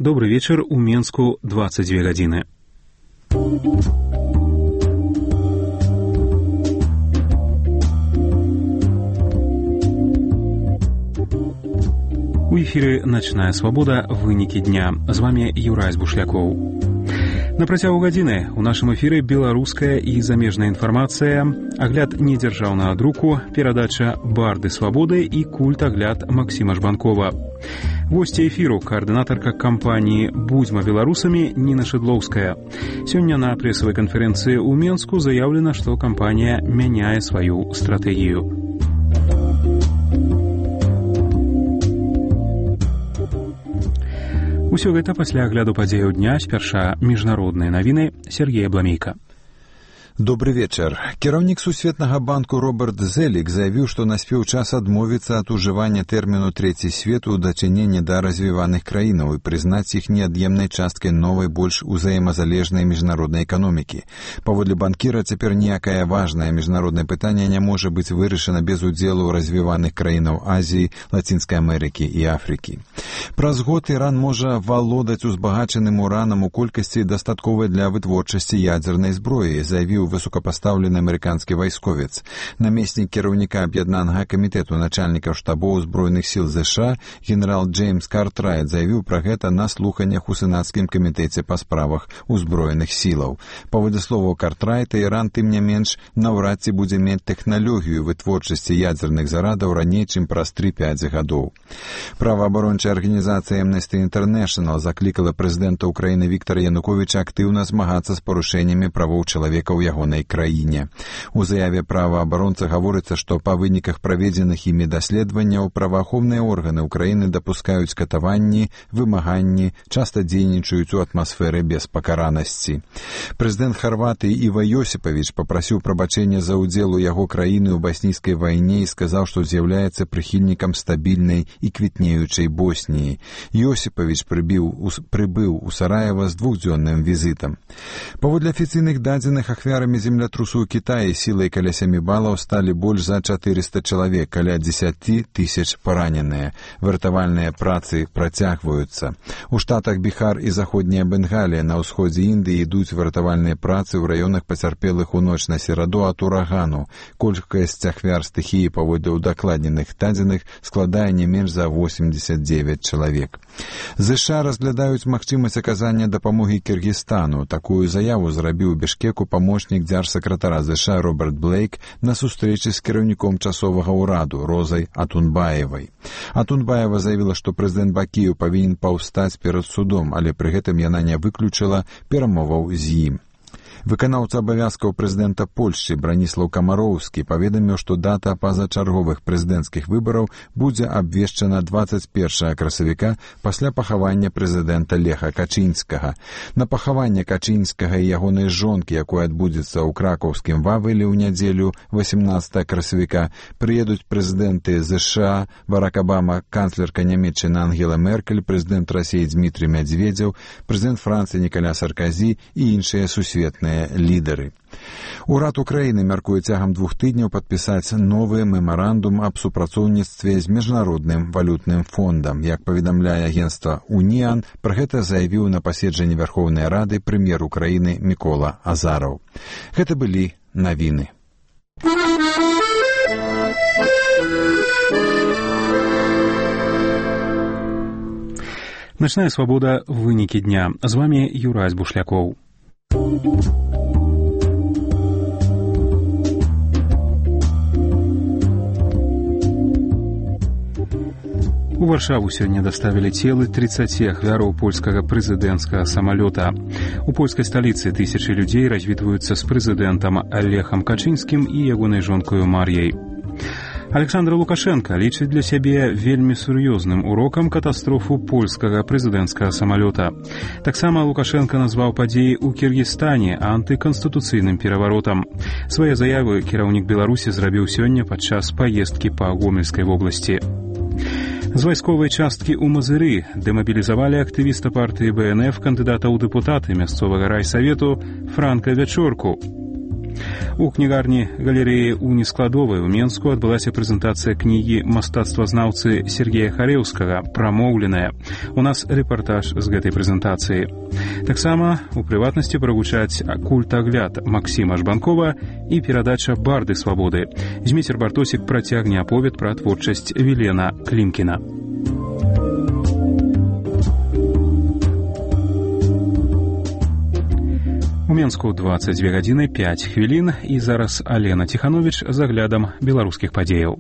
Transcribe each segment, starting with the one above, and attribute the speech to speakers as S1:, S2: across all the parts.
S1: Добрый вечер. У Менску 22 гадзіны. У эфире «Ночная свобода. Вынікі дня». З вами Юрась Бушлякоў. На працягу гадзіны у нашым эфіры беларуская і замежная інфармацыя, агляд недзяржаўнага друку, перадача «Барды свабоды» і культ-агляд Максіма Жбанкова. Госці эфіру коаардынатарка кампаніі «Будзьма беларусамі» Ніна Шыдлоўская. Сёння на прэсавай канферэнцыі ў Менску заяўлена, што кампанія мяняе сваю стратэгію. Усё гэта пасля агляду падзеяў дня, спярша міжнародныя навіны, Сергей Абламейка.
S2: Добрый вечер. Кіраўнік Сусветнага банку Роберт Зелік заявіў, што наспеў час адмовіцца ад ужывання тэрміну «трэці свет» у дачыненні да развіваных краінаў і прызнаць іх неад'емнай часткай новай, больш узаемазалежнай міжнароднай эканомікі. Паводле банкіра, цяпер ніякае важнае міжнароднае пытанне не можа быць вырашана без удзелу развіваных краінаў Азіі, Лацінскай Амерыкі і Афрыкі. Праз год Іран можа валодаць узбагачаным уранам у колькасці дастатковай для вытворчасці ядзернай зброі, заявіў высокапастаўлены амерыканскі вайсковец. Намеснік кіраўніка аб'яднанага камітэту начальнікаў штабоў узброеных сіл ЗША генерал Джеймс Картрайт заявіў пра гэта на слуханнях у сенацкім камітэце па справах узброеных сілаў. Паводле словаў Картрайта, Іран, тым не менш, наўрад ці будзе мець тэхналогію вытворчасці ядзерных зарадаў раней, чым праз 3-5 гадоў. Праваабарончая арганізацыя Amnesty International заклікала прэзідэнта Украіны Віктара Януковіча актыўна змагацца з парушэннямі правоў чалавека ў ягонай краіне. У заяве праваабаронца гаворыцца, што па выніках праведзеных імі даследаванняў праваахоўныя органы Украіны дапускаюць катаванні, вымаганні, часта дзейнічаюць у атмасферы беспакаранасці. Прэзідэнт Харватыі Іва Йосіпавіч папрасіў прабачэння за ўдзел у яго краіны ў баснійскай вайне і сказаў, што з'яўляецца прыхільнікам стабільнай і квітнеючай Босніі. Йосіпавіч прыбыў у Сараева з двухдзённым візітам. Паводле афіцыйных дадзеных, ахвярамі землятрусу ў Кітаі сілай каля 7 балаў сталі больш за 400 чалавек, каля 10 тысяч параненыя. Выратавальныя працы працягваюцца. У штатах Біхар і заходняя Бенгалія на ўсходзе Індыі ідуць выратавальныя працы ў раёнах пацярпелых у ноч на сераду ад урагану. Колькасць ахвяр стыхіі паводле ўдакладненых дадзеных складае не менш за 89 чалавек. ЗША разглядаюць магчымасць аказання дапамогі Кіргізстану. Такую заяву зрабіў у Бішкеку памочнік дзяржсакратара ЗША Роберт Блейк на сустрэчы з кіраўніком часовага ўраду Розай Атунбаевай. Атунбаева заявіла, што прэзідэнт Бакіеў павінен паўстаць перад судом, але пры гэтым яна не выключыла перамоваў з ім. Выканаўца абавязкаў прэзідэнта Польшчы Браніслаў Камароўскі паведаміў, што дата пазачарговых прэзідэнцкіх выбараў будзе абвешчана 21 красавіка пасля пахавання прэзідэнта Леха Качынскага. На пахаванне Качынскага і ягонай жонкі, якое адбудзецца ў кракаўскім Вавелі ў нядзелю 18 красавіка, прыедуць прэзідэнты ЗША Барак Абама, канцлерка Нямецчыны Ангела Меркель, прэзідэнт Расіі Дмітрый Мядзведзеў, прэзідэнт Францыі Нікаля Сарказі і іншыя сусветныя лідары. Урад Украіны мяркуе цягам 2 тыдняў падпісаць новы мемарандум аб супрацоўніцтве з міжнародным валютным фондам. Як паведамляе агенцтва «Уніан», пра гэта заявіў на паседжанні Вярхоўнай Рады прэм'ер Украіны Мікола Азараў. Гэта былі навіны.
S1: Ночная свобода. Вынікі дня. З вами Юрась Бушлякоў. У Варшаву сёння даставілі целы 30 ахвяраў польскага прэзідэнцкага самалёта. У польскай сталіцы тысячы людзей развітваюцца з прэзідэнтам Лехам Качынскім і ягонай жонкаю Мар'яй. Александр Лукашенко лічыць для сябе вельмі сур'ёзным урокам катастрофу польскага прэзідэнцкага самалёта. Таксама Лукашенко назваў падзеі ў Кіргізстане антыканстытуцыйным пераваротам. Свае заявы кіраўнік Беларусі зрабіў сёння падчас паездкі па Гомельскай вобласці. З вайсковай часткі ў Мазыры дэмабілізавалі актывіста партыі БНФ, кандыдата ў дэпутаты мясцовага райсавету Франка Вячорку. У кнігарні галерэі Уніскладовай у Менску адбылася прэзентацыя кнігі мастацтвазнаўцы Сергея Харэўскага «Прамоўленая». У нас рэпартаж з гэтай прэзентацыі. Таксама у прыватнасці прагучаць культагляд Максіма Жбанкова і перадача «Барды свабоды». Зміцер Бартосік працягне аповед пра творчасць Вілена Клімкіна. У Менску 22 гадзіны 5 хвілін і зараз Алена Ціхановіч з аглядам беларускіх падзеяў.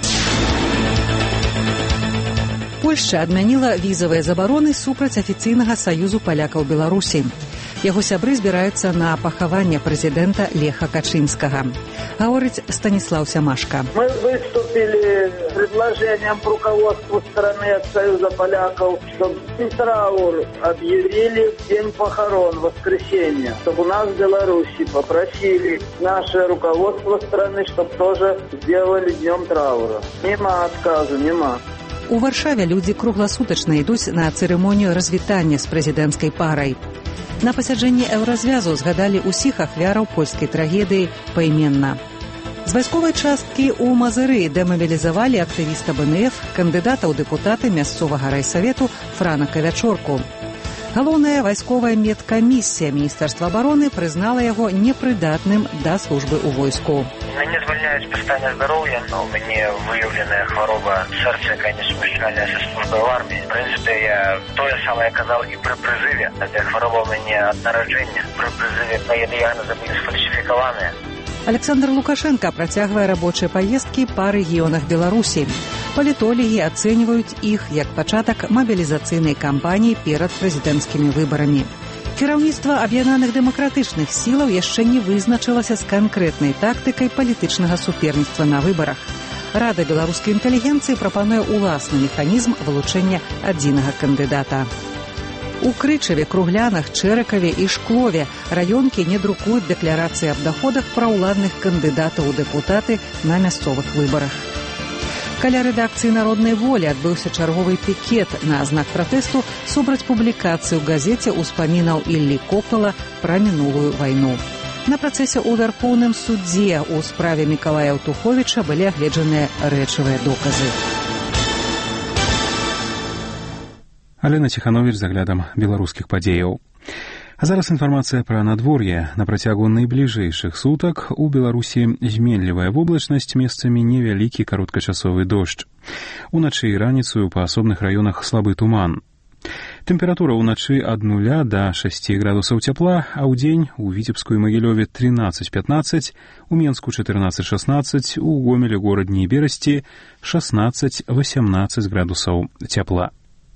S3: Польшча адмяніла візавыя забароны супраць афіцыйнага саюзу палякаў Беларусі. Яго сябры збіраюцца на пахаванне прэзідэнта Леха Качынскага. Гаворыць Станіслав Сямашка.
S4: Мы выступили с предложением к руководству страны от Союза поляков, чтобы траур объявили в день похорон, воскресенье. Чтобы у нас в Беларуси попросили наше руководство страны, чтобы тоже сделали днем траура. Нема отказу, нема.
S3: У Варшаве людзі кругласутачна ідуць на цырымонію развітання з прэзідэнцкай парай. На пасяджэнні еўразвязу згадалі ўсіх ахвяраў польскай трагедыі паіменна. З вайсковай часткі ў Мазыры дэмабілізавалі актывіста БНФ, кандыдата ў дэпутаты мясцовага райсавету Франа Кавячорку. Галоўная вайсковая медкамісія Міністэрства абароны прызнала яго непрыдатным да службы ў войску.
S5: Мяне звальняюць па стане здароўя, но у мяне выяўленая хвароба сэрца, якая несумяшчальная са службай ў арміі. В прынцыпе, я тое самае казаў і пры прызыве. Гэтая хвароба ў мяне ад нараджэння. Пры прызыве мае дыягназы былі сфальсіфікаваныя.
S3: Александр Лукашенко працягвае рабочыя паездкі па рэгіёнах Беларусі. Палітолагі ацэньваюць іх як пачатак мабілізацыйнай кампаніі перад прэзідэнцкімі выбарамі. Кіраўніцтва аб'яднаных дэмакратычных сілаў яшчэ не вызначылася з канкрэтнай тактыкай палітычнага суперніцтва на выбарах. Рада беларускай інтэлігенцыі прапануе ўласны механізм вылучэння адзінага кандыдата. У Крычаве, Круглянах, Чэракаве і Шклове раёнкі не друкуюць дэкларацыі аб даходах праўладных кандыдатаў у дэпутаты на мясцовых выбарах. Каля рэдакцыі «Народнай волі» адбыўся чарговы пікет на знак пратэсту супраць публікацыі ў газеце ўспамінаў Іллі Копала пра мінулую вайну. На працэсе ў Вярхоўным судзе ў справе Мікалая Аўтуховіча былі агледжаныя рэчавыя доказы.
S1: Алена Ціхановіч з аглядам беларускіх падзеяў. А зараз інфармацыя пра надвор'е. На працягу найбліжэйшых сутак у Беларусі зменлівая воблачнасць, месцамі невялікі кароткачасовы дождж. Уначы і раніцаю па асобных раёнах слабы туман. Тэмпература ўначы ад 0 да 6 градусаў цяпла, а ўдзень у Віцебску і Магілёве 13-15, у Менску 14-16, у Гомелі, горадні і Берасці 16-18 градусаў цяпла.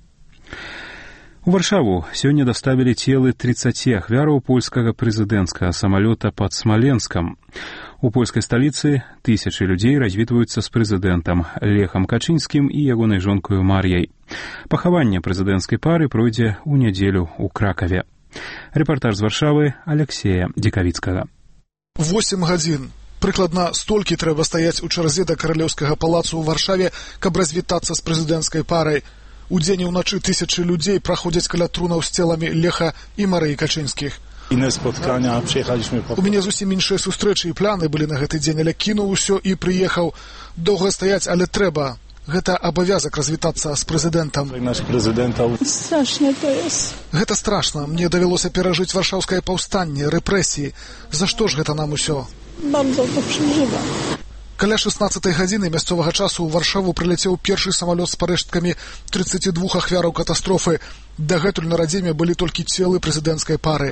S1: У Варшаву сёння даставілі целы 30 ахвяраў польскага прэзідэнцкага самалёта пад Смаленскам. У польскай сталіцы тысячы людзей развітваюцца з прэзідэнтам Лехам Качынскім і ягонай жонкаю Мар'яй. Пахаванне прэзідэнцкай пары пройдзе ў нядзелю ў Кракаве. Рэпартаж з Варшавы Алексея Дзекавіцкага.
S6: 8 гадзін. Прыкладна столькі трэба стаяць у чарзе да каралеўскага палацу ў Варшаве, каб развітацца з прэзідэнцкай парай. Удзень і ўначы тысячы людзей праходзяць каля трунаў з целамі Леха і Марыі Качынскіх. У мяне зусім іншыя сустрэчы і пляны былі на гэты дзень, але кінуў усё і прыехаў. Доўга стаяць, але трэба. Гэта абавязак развітацца з прэзідэнтам.
S7: Страшна то есть.
S6: Гэта страшна. Мне давялося перажыць варшаўскае паўстанне, рэпрэсіі. За што ж гэта нам усё?
S7: Bardzo to przeżywa.
S6: Каля 16-й гадзіны мясцовага часу ў Варшаву прыляцеў першы самалёт з парэшткамі 32 ахвяраў катастрофы. Дагэтуль на радзіме былі толькі целы прэзідэнцкай пары.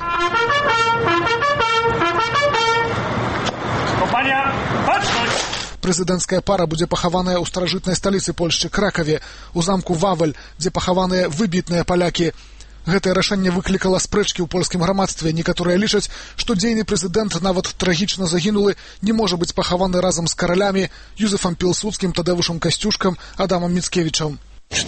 S6: Прэзідэнцкая пара будзе пахаваная ў старажытнай сталіцы Польшчы Кракаве, у замку Вавель, дзе пахаваныя выбітныя палякі. Гэтае рашэнне выклікала спрэчкі ў польскім грамадстве. Некаторыя лічаць, што дзейны прэзідэнт нават трагічна загінулы, не можа быць пахаваны разам з каралямі Юзефам Пілсудскім, Тадэвушам Касцюшкам, Адамам Міцкевічам.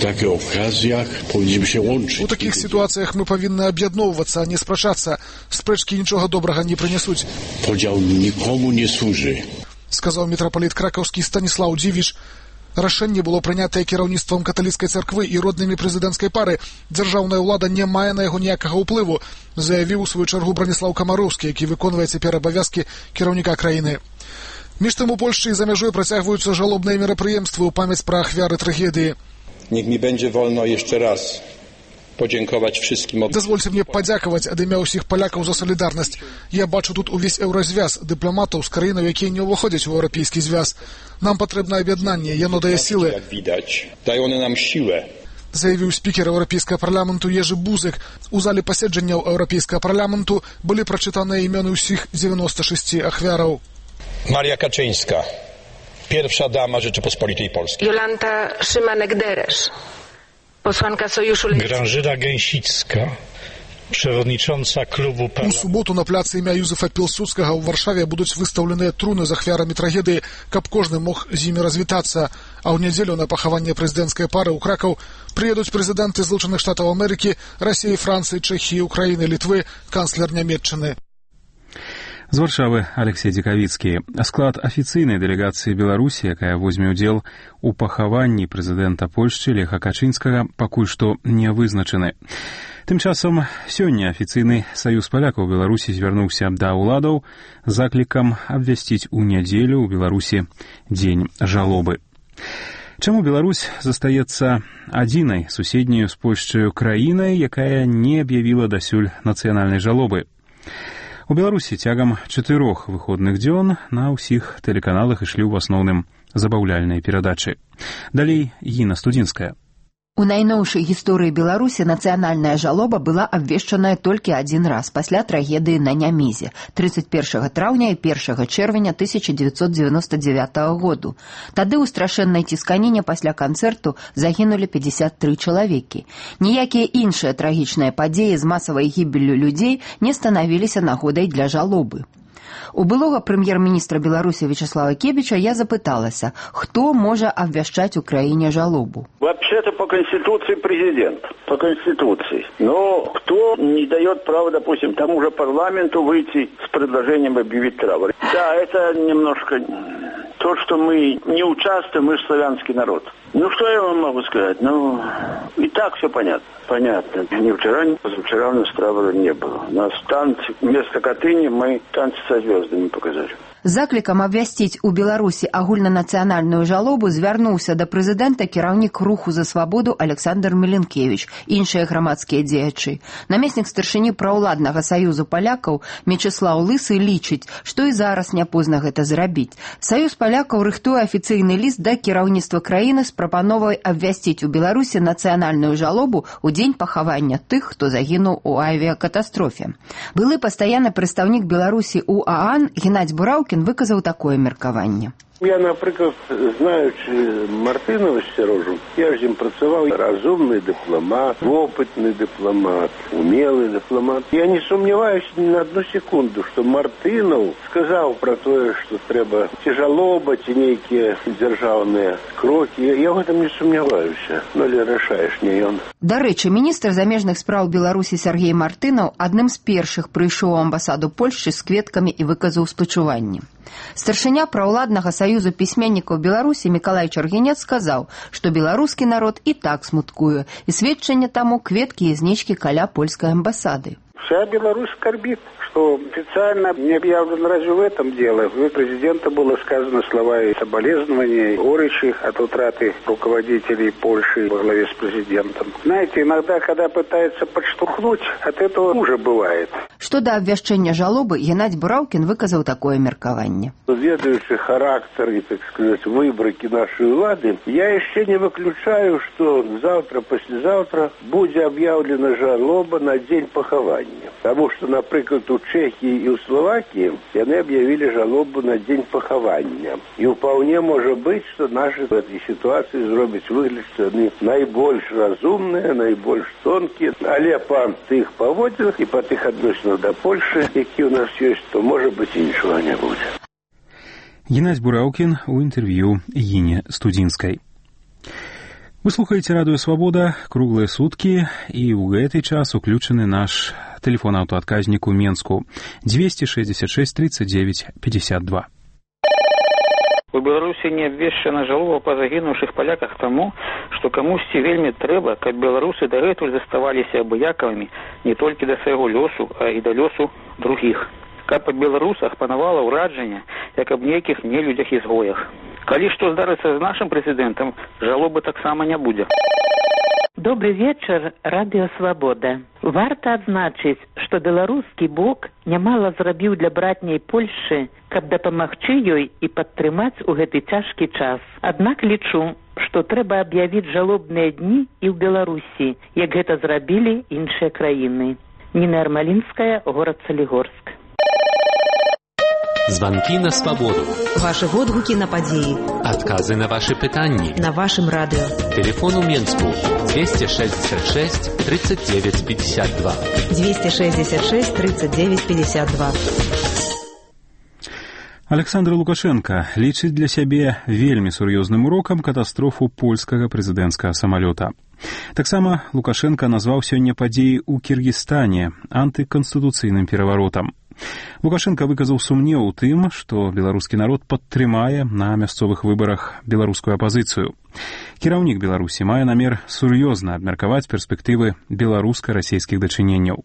S6: У такіх сітуацыях мы павінны аб'ядноўвацца, а не спрачацца. Спрэчкі нічога добрага не прынясуць.
S8: Подзел нікому не служы.
S6: Сказаў мітрапаліт кракаўскі Станіслаў Дзівіч. Рашэнне было прынятае кіраўніцтвам каталіцкай царквы і роднымі прэзідэнцкай пары. Дзяржаўная ўлада не мае на яго ніякага ўплыву, заявіў у сваю чаргу Браніслаў Камароўскі, які выконвае цяпер абавязкі кіраўніка краіны. Між тым у Польшчы і за мяжой працягваюцца жалобныя мерапрыемствы ў памяць пра ахвяры трагедыі.
S8: Niech mi będzie wolno jeszcze raz podziękować wszystkim.
S6: Дазвольце мне падзякаваць ад імя ўсіх палякаў за салідарнасць. Я бачу тут увесь еўразвяз дыпламатаў з краінаў, якія не ўваходзяць у еўрапейскі звяз. Нам патрэбна аб'яднанне, яно дае сілы.
S8: Jak widać, dają one nam siłę.
S6: Заявіў спікер еўрапейскага парламенту Ежы Бузык. У зале паседжанняў еўрапейскага парламенту былі прачытаныя імёны ўсіх 96 ахвяраў.
S8: Maria Kaczyńska, pierwsza dama Rzeczypospolitej Polskiej.
S9: Jolanta Szymanek-Deresz, posłanka Sojuszu Lewickiego.
S10: Grażyna Gęsicka, przewodnicząca klubu
S6: У суботу на пляцы імя Юзефа Пілсудскага ў Варшаве будуць выстаўленыя труны з ахвярамі трагедыі, каб кожны мог з імі развітацца. А ў нядзелю на пахаванне прэзідэнцкай пары ў Кракаў прыедуць прэзідэнты Злучаных Штатаў Амерыкі, Расіі, Францыі, Чэхіі, Украіны, Літвы, канцлер Нямецчыны.
S1: З Варшавы Алексей Дзекавіцкі. Склад афіцыйнай дэлегацыі Беларусі, якая возьме ўдзел у пахаванні прэзідэнта Польшчы Леха Качынскага, пакуль што не вызначаны. Тым часам сёння афіцыйны саюз палякаў Беларусі звярнуўся да ўладаў з заклікам абвясціць у нядзелю ў Беларусі дзень жалобы. Чаму Беларусь застаецца адзінай суседняю з Польшчаю краінай, якая не аб'явіла дасюль нацыянальнай жалобы? У Беларусі цягам 4 выходных дзён на ўсіх тэлеканалах ішлі ў асноўным забаўляльныя перадачы. Далей Гіна Студзінская.
S11: У найноўшай гісторыі Беларусі нацыянальная жалоба была абвешчаная толькі адзін раз пасля трагедыі на Нямізе 31 траўня і 1 чэрвеня 1999 году. Тады ў страшэннай цісканіне пасля канцэрту загінулі 53 чалавекі. Ніякія іншыя трагічныя падзеі з масавай гібеллю людзей не станавіліся нагодай для жалобы. У былога прэм'ер-міністра Беларусі Вячеслава Кебіча я запыталася, хто можа абвяшчаць у краіне жалобу.
S4: Вообще-то по Конституции президент. По Конституции. Но кто не дает права, допустим, тому же парламенту выйти с предложением объявить траур? Да, это немножко то, что мы не участвуем, мы же славянский народ. Ну, что я вам могу сказать? Ну, и так все понятно. Понятно. Ни вчера, ни позавчера у нас траура не было. У нас танцы, вместо Катыни мы танцы со звездами показали.
S11: Заклікам абвясціць у Беларусі агульнанацыянальную жалобу звярнуўся да прэзідэнта кіраўнік руху за свабоду Александр Меленкевіч, іншыя грамадскія дзеячы. Намеснік старшыні праўладнага саюзу палякаў Мечыслаў Лысы лічыць, што і зараз не позна гэта зрабіць. Саюз палякаў рыхтуе афіцыйны ліст да кіраўніцтва краіны з прапановай абвясціць у Беларусі нацыянальную жалобу ў дзень пахавання тых, хто загінуў у авіякатастрофе. Былы пастаянны прадстаўнік Беларусі ў ААН Геннадзь Бураўкі выказаў такое меркаванне.
S12: Я, наприклад, знаючи Мартинова Сережу, я ж з ним працював, розумний дипломат, опитний дипломат, умілий дипломат. Я не сумніваюся ні на одну секунду, що Мартинов сказав про те, що треба ці жалоби, ці неякі державні кроки. Я в этом не сумніваюся, но ли рішаєш не ён.
S11: Дарэчы, міністр замежных спраў Беларусі Сергей Мартынаў адным з першых прыйшоў у амбасаду Польшчы з кветкамі і выказаў спачуванне. Старшыня праўладнага саюзу пісьменнікаў Беларусі Мікалай Чаргінец сказаў, што беларускі народ і так смуткуе, і сведчанне таму кветкі і знічкі каля польскай амбасады.
S12: Вся Беларусь скорбит, что официально не объявлено разве в этом дело. У президента было сказано слова и соболезнования, горечи от утраты руководителей Польши во главе с президентом. Знаете, иногда, когда пытаются подштурхнуть, от этого уже бывает.
S11: Што да абвяшчэння жалобы, Геннадзь Бураўкін выказаў такое меркаванне.
S12: Ведаючы характер и, так сказать, выборки нашей влады, я еще не выключаю, что завтра-послезавтра будет объявлена жалоба на день похования. Потому что, например, у Чехии и у Словакии они объявили жалобу на день похования. И вполне может быть, что наши в этой ситуации зробят выгляд, что они наибольш разумные, наибольш тонкие. Але по тых поводинах и по тых отношениях до Польши, які у нас есть, то, может быть, и ничего не будет.
S1: Геннадзь Бураўкін у інтэрв'ю Гіне Студзінскай. Вы слухаеце радыё «Свабода» круглыя суткі, і ў гэты час уключаны наш тэлефон аўтаадказнік у Менску 266 39 52.
S13: У Беларусі не абвешчана жалоба па загінуўшых паляках таму, што камусьці вельмі трэба, каб беларусы дагэтуль заставаліся абыякавымі не толькі да свайго лёсу, а і да лёсу другіх. Каб па беларусах панавала ўражанне, як аб нейкіх нелюдзях-ізгоях. Калі што здарыцца з нашым прэзідэнтам, жалобы таксама не будзе.
S14: Добрый вечер, Радио Свобода. Варта адзначыць, што беларускі бок нямала зрабіў для братняй Польшчы, каб дапамагчы ёй і падтрымаць у гэты цяжкі час. Аднак лічу, што трэба аб'явіць жалобныя дні і ў Беларусі, як гэта зрабілі іншыя краіны. Ніна Армалінская, горад Солігорск.
S15: Звонки на свободу.
S16: Ваши водгуки на подеи.
S15: Отказы на ваши питания.
S16: На вашем радио.
S15: Телефон у Менску 266 39 52.
S16: 266 39 52.
S1: Александр Лукашенко лічыць для сябе вельмі сур'ёзным урокам катастрофу польскага прэзідэнцкага самалёта. Таксама Лукашенко назваў сёння падзеі ў Кіргізстане антыканстытуцыйным пераваротам. Лукашенко выказаў сумнеў у тым, што беларускі народ падтрымае на мясцовых выбарах беларускую апазіцыю. Кіраўнік Беларусі мае намер сур'ёзна абмеркаваць перспектывы беларуска-расійскіх дачыненняў.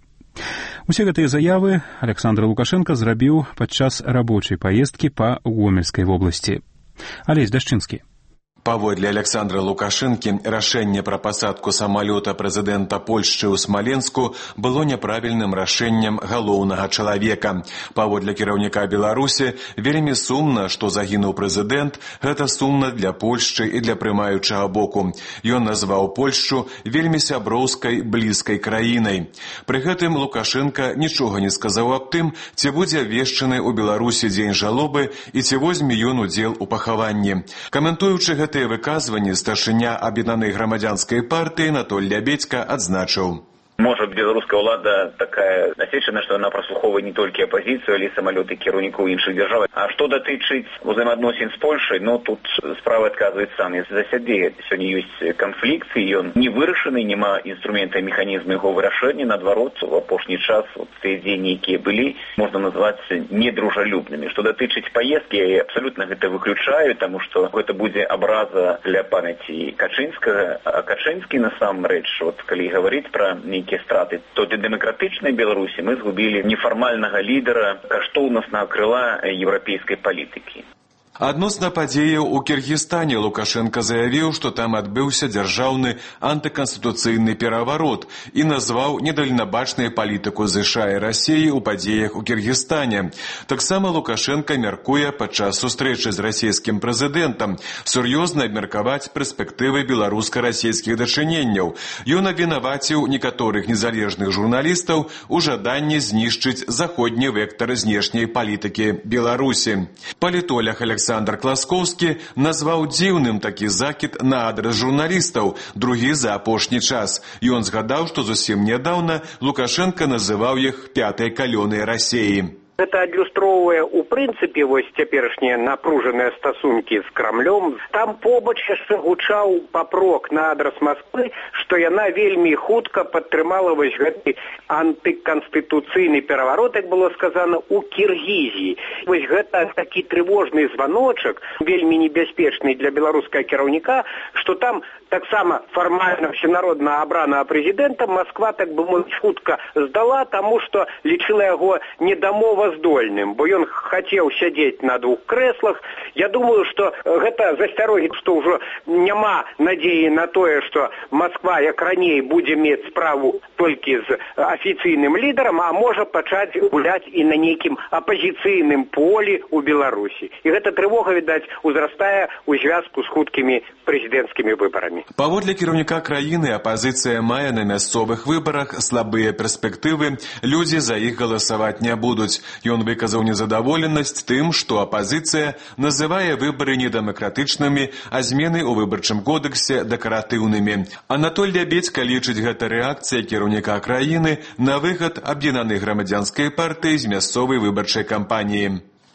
S1: Усе гэтыя заявы Александр Лукашенко зрабіў падчас рабочай паездкі па Гомельскай вобласці. Алесь Дашчынскі.
S17: Паводле Александра Лукашэнкі, рашэнне пра пасадку самалёта прэзідэнта Польшчы ў Смаленску было няправільным рашэннем галоўнага чалавека. Паводле кіраўніка Беларусі, вельмі сумна, што загінуў прэзідэнт, гэта сумна для Польшчы і для прымаючага боку. Ён назваў Польшчу вельмі сяброўскай, блізкай краінай. Пры гэтым Лукашенка нічога не сказаў аб тым, ці будзе абвешчаны ў Беларусі дзень жалобы і ці возьме ён удзел у пахаванні. Каментуючы гэтыя выказванні, старшыня аб'яднанай грамадзянскай партыі Анатоль Лябедзька адзначыў.
S18: Может, белорусская ўлада такая насечана, что она прослуховывает не только оппозицию, але самолеты кіраўнікаў іншых держав. А что датычыць узаемаадносін с Польшей, ну, тут справа отказывает сам за сябе. Сегодня есть конфликт, и он не вырашаны, нема инструмента и механизма его вырашэння. Наадварот, в апошні час, вот те дзеянні, якія былі, можно назвать недружалюбными. Что датычыць поездки, я абсолютно это выключаю, потому что это будзе абраза для памяти Качынскага. А Качынскі, насамрэч, вот, калі говорить про страты, то для дэмакратычнай Беларусі мы згубілі нефармальнага лідара каштоўнаснага крыла еўрапейскай палітыкі.
S17: Адносна падзеяў у Кіргізстане Лукашенко заявіў, што там адбыўся дзяржаўны антыканстытуцыйны пераварот і назваў недальнабачнай палітыку ЗША і Расіі ў падзеях у Кіргізстане. Таксама Лукашенко мяркуе падчас сустрэчы з расійскім прэзідэнтам сур'ёзна абмеркаваць перспектывы беларуска-расійскіх дачыненняў. Ён абвінаваціў некаторых незалежных журналістаў у жаданні знішчыць заходні вектар знешняй палітыкі Беларусі. Палітолог Александр Класкоўскі назваў дзіўным такі закід на адрас журналістаў, другі за апошні час. Ён згадаў, што зусім нядаўна Лукашенко называў іх пятай калёнай Расіі.
S19: Гэта адлюстроўвае ў прынцыпе вось цяперашнія напружаныя стасункі з Крамлём. Там побач яшчэ гучаў папрок на адрас Масквы, што яна вельмі хутка падтрымала вось гэты антыканстытуцыйны пераварот, як было сказана, у Кіргізіі. Вось гэта такі трывожны званочак, вельмі небяспечны для беларускага кіраўніка, што там таксама фармальна всенародна абранага прэзідэнта Масква, так бы мовіць, хутка здала, таму што лічыла яго недамоваздольным, бо ён хацеў сядзець на двух крэслах. Я думаю, што гэта засцярогі, што ўжо няма надзеі на тое, што Масква, як раней, будзе мець справу толькі з афіцыйным лідарам, а можа пачаць гуляць і на нейкім апазіцыйным полі ў Беларусі. І гэта трывога, відаць, узрастае ў звязку з хуткімі прэзідэнцкімі выбарамі.
S17: Паводле кіраўніка краіны, апазіцыя мае на мясцовых выбарах слабыя перспектывы, людзі за іх галасаваць не будуць. Ён выказаў незадаволенасць тым, што апазіцыя называе выбары недэмакратычнымі, а змены ў выбарчым кодексе дэкаратыўнымі. Анатоль Лябедзька лічыць гэта рэакцыя кіраўніка краіны на выхад аб'яднанай грамадзянскай партыі з мясцовай выбарчай кампаніі.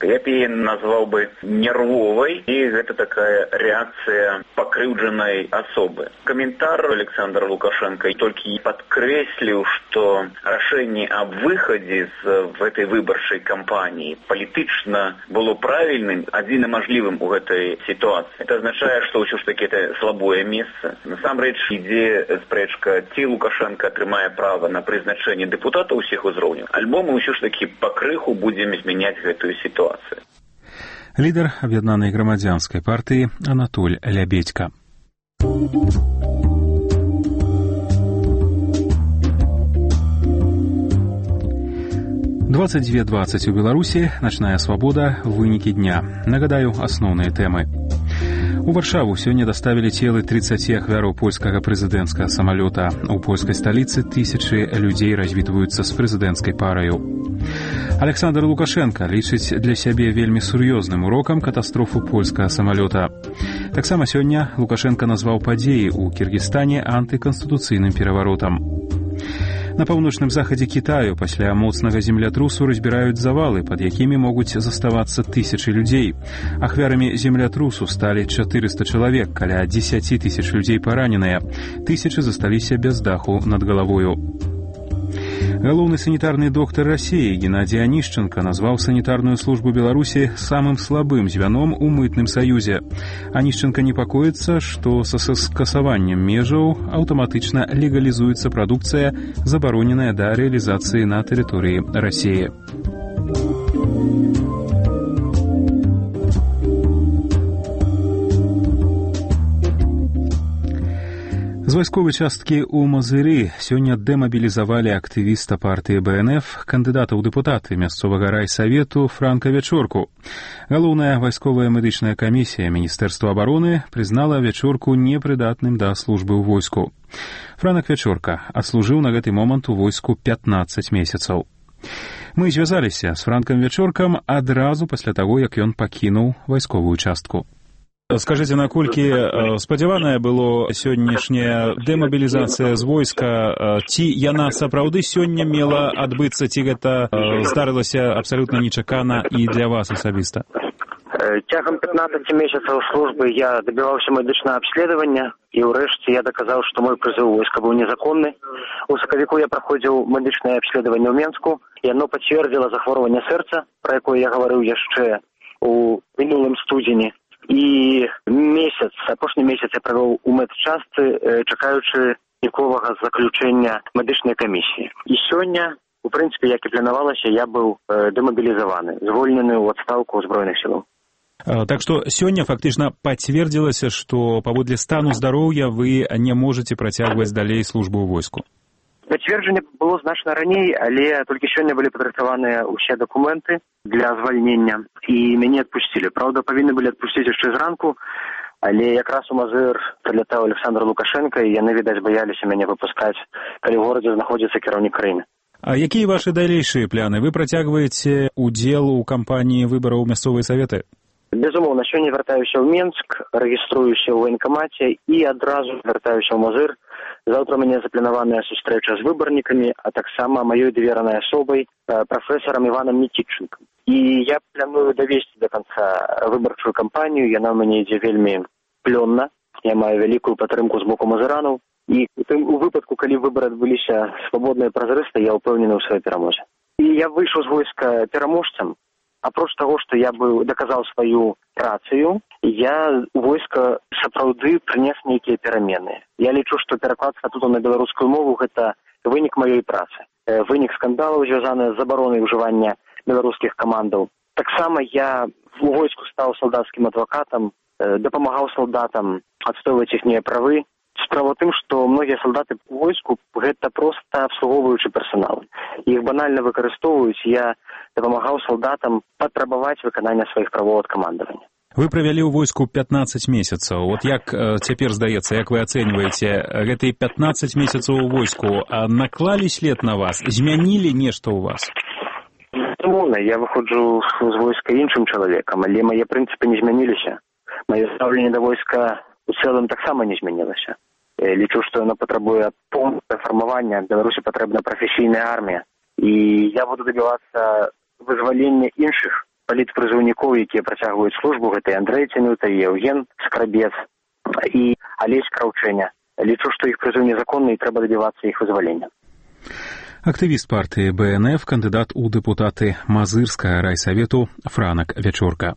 S18: Я б яе назваў бы нервовай, і гэта такая рэакцыя пакрыўджанай асобы. Каментар Александра Лукашенко толькі падкрэсліў, што рашэнне аб выхадзе з гэтай выбарчай кампаніі палітычна было правільным, адзіным мажлівым у гэтай сітуацыі. Это азначае, што ўсё ж такі это слабое месца. Насамрэч ідзе спрэчка, ці Лукашенко атрымае права на прызначэнне дэпутатаў усіх узроўняў, альбо мы ўсё ж такі пакрыху будзем змяняць гэтую сітуацыю.
S1: Лідер Аб'яднанай грамадзянскай партыі Анатоль Лябедька. 22:20 у Беларусі, начная свабода, вынікі дня. Нагадаю, асноўныя тэмы. У Варшаву сёння даставілі целы 30 ахвяраў польскага прэзідэнцкага самалёта. У польскай сталіцы тысячы людзей развітваюцца з прэзідэнцкай параю. Александр Лукашенко лічыць для сябе вельмі сур'ёзным урокам катастрофу польскага самалёта. Таксама сёння Лукашенко назваў падзеі ў Кіргізстане антыканстытуцыйным пераваротам. На паўночным захадзе Кітаю пасля моцнага землятрусу разбіраюць завалы, пад якімі могуць заставацца тысячы людзей. Ахвярамі землятрусу сталі 400 чалавек, каля 10 тысяч людзей параненыя. Тысячы засталіся без даху над галавою. Галоўны санітарны доктар Расіі Геннадзій Анішченка назваў санітарную службу Беларусі самым слабым звяном у мытным саюзе. Анішченка непакоіцца, што са скасаваннем межаў аўтаматычна легалізуецца прадукцыя, забароненая да рэалізацыі на тэрыторыі Расіі. З вайсковай часткі ў Мазыры сёння дэмабілізавалі актывіста партыі БНФ, кандыдата ў дэпутаты мясцовага райсавету Франка Вячорку. Галоўная вайсковая медычная камісія Міністэрства абароны прызнала Вячорку непрыдатным да службы ў войску. Франак Вячорка адслужыў на гэты момант у войску 15 месяцаў. Мы звязаліся з Франкам Вячоркам адразу пасля таго, як ён пакінуў вайсковую частку. Скажыце, наколькі спадзяваная было сённяшняя дэмабілізацыя з войска, ці яна сапраўды сёння мела адбыцца, ці гэта здарылася абсалютна нечакана і для вас асабіста?
S20: Цягам 15 месяцаў службы я дабіваўся медычнага абследавання, і ўрэшце я даказаў, што мой прызыў войска быў незаконны. У сакавіку я праходзіў медычнае абследаванне ў Менску, і яно пацвердзіла захворванне сэрца, пра якое я гаварыў яшчэ у мінулым студзені. І апошні месяц я правёў у медчастцы, чакаючы ніковага заключэння медычнай камісіі. І сёння, у прынцыпе, як і планавалася, я быў дэмабілізаваны, звольнены ў адстаўку збройных сілаў.
S1: Так што сёння фактычна пацвердзілася, што паводле стану здароўя вы не можаце працягваць далей службу ў войску.
S20: Пацверджанне было значна раней, але толькі сёння былі падрыхтаваныя ўсе дакументы для звальнення, і мяне адпусцілі. Праўда, павінны былі адпусціць яшчэ зранку, але якраз у Мазыр прылятаў Александр Лукашенко, і яны, відаць, баяліся мяне выпускаць, калі ў горадзе знаходзіцца кіраўнік краіны.
S1: А якія вашы далейшыя пляны? Вы працягваеце удзел у кампаніі выбараў мясцовыя саветы?
S20: Безумоўна, сёння вяртаюся ў Менск, рэгіструюся ў ваенкамаце і адразу вяртаюся ў Мазыр. Заўтра у мяне запланаваная сустрэча з выбарнікамі, а таксама маёй даверанай асобай, прафесарам Іванам Нікітчынкам. І я планую давесці да канца выбарчую кампанію, яна ў мяне ідзе вельмі плённа, я маю вялікую падтрымку з боку мазыранаў, і у выпадку, калі выбары адбыліся свабодна і празрыста, я ўпэўнены ў сваёй перамозе. І я выйшаў з войска пераможцам. Апроч таго, што я даказаў сваю працаю, я у войска сапраўды прынес нейкія перамены. Я лічу, што пераклад статуту на беларускую мову – гэта вынік маёй працы. Вынік скандалаў, звязаны з забаронай ужывання беларускіх камандаў. Таксама я у войску стаў салдацкім адвакатам, дапамагаў салдатам адстойваць іхнія правы. Справа ў тым, што многія салдаты у войску – гэта проста абслугоўваючы персанал. Іх банальна выкарыстоўваюць, я дапамагаў салдатам патрабаваць выканання сваіх правоў ад камандавання.
S1: Вы правялі ў войску 15 месяцаў. Вот як цяпер здаецца, як вы ацэньваеце, гэтыя 15 месяцаў у войску наклалі след на вас, змянілі нешта ў вас?
S20: Безумоўна, я выходжу з войска іншым чалавекам, але мае прынцыпы не змяніліся. Маё стаўленне да войска у цэлым таксама не змянілася. Лічу, што яно патрабуе поўнага фармавання. Беларусі патрэбна прафесійная армія. І я буду дабівацца вызвалення іншых палітпрызыўнікоў, якія працягваюць службу, гэта Андрэй Цянюта, Еўген Скрабец і Алесь Краўчэня. Лічу, што іх прызыў незаконны і трэба дабівацца іх вызвалення.
S1: Актывіст партыі БНФ, кандыдат у дэпутаты Мазырскага райсавету Франак Вячорка.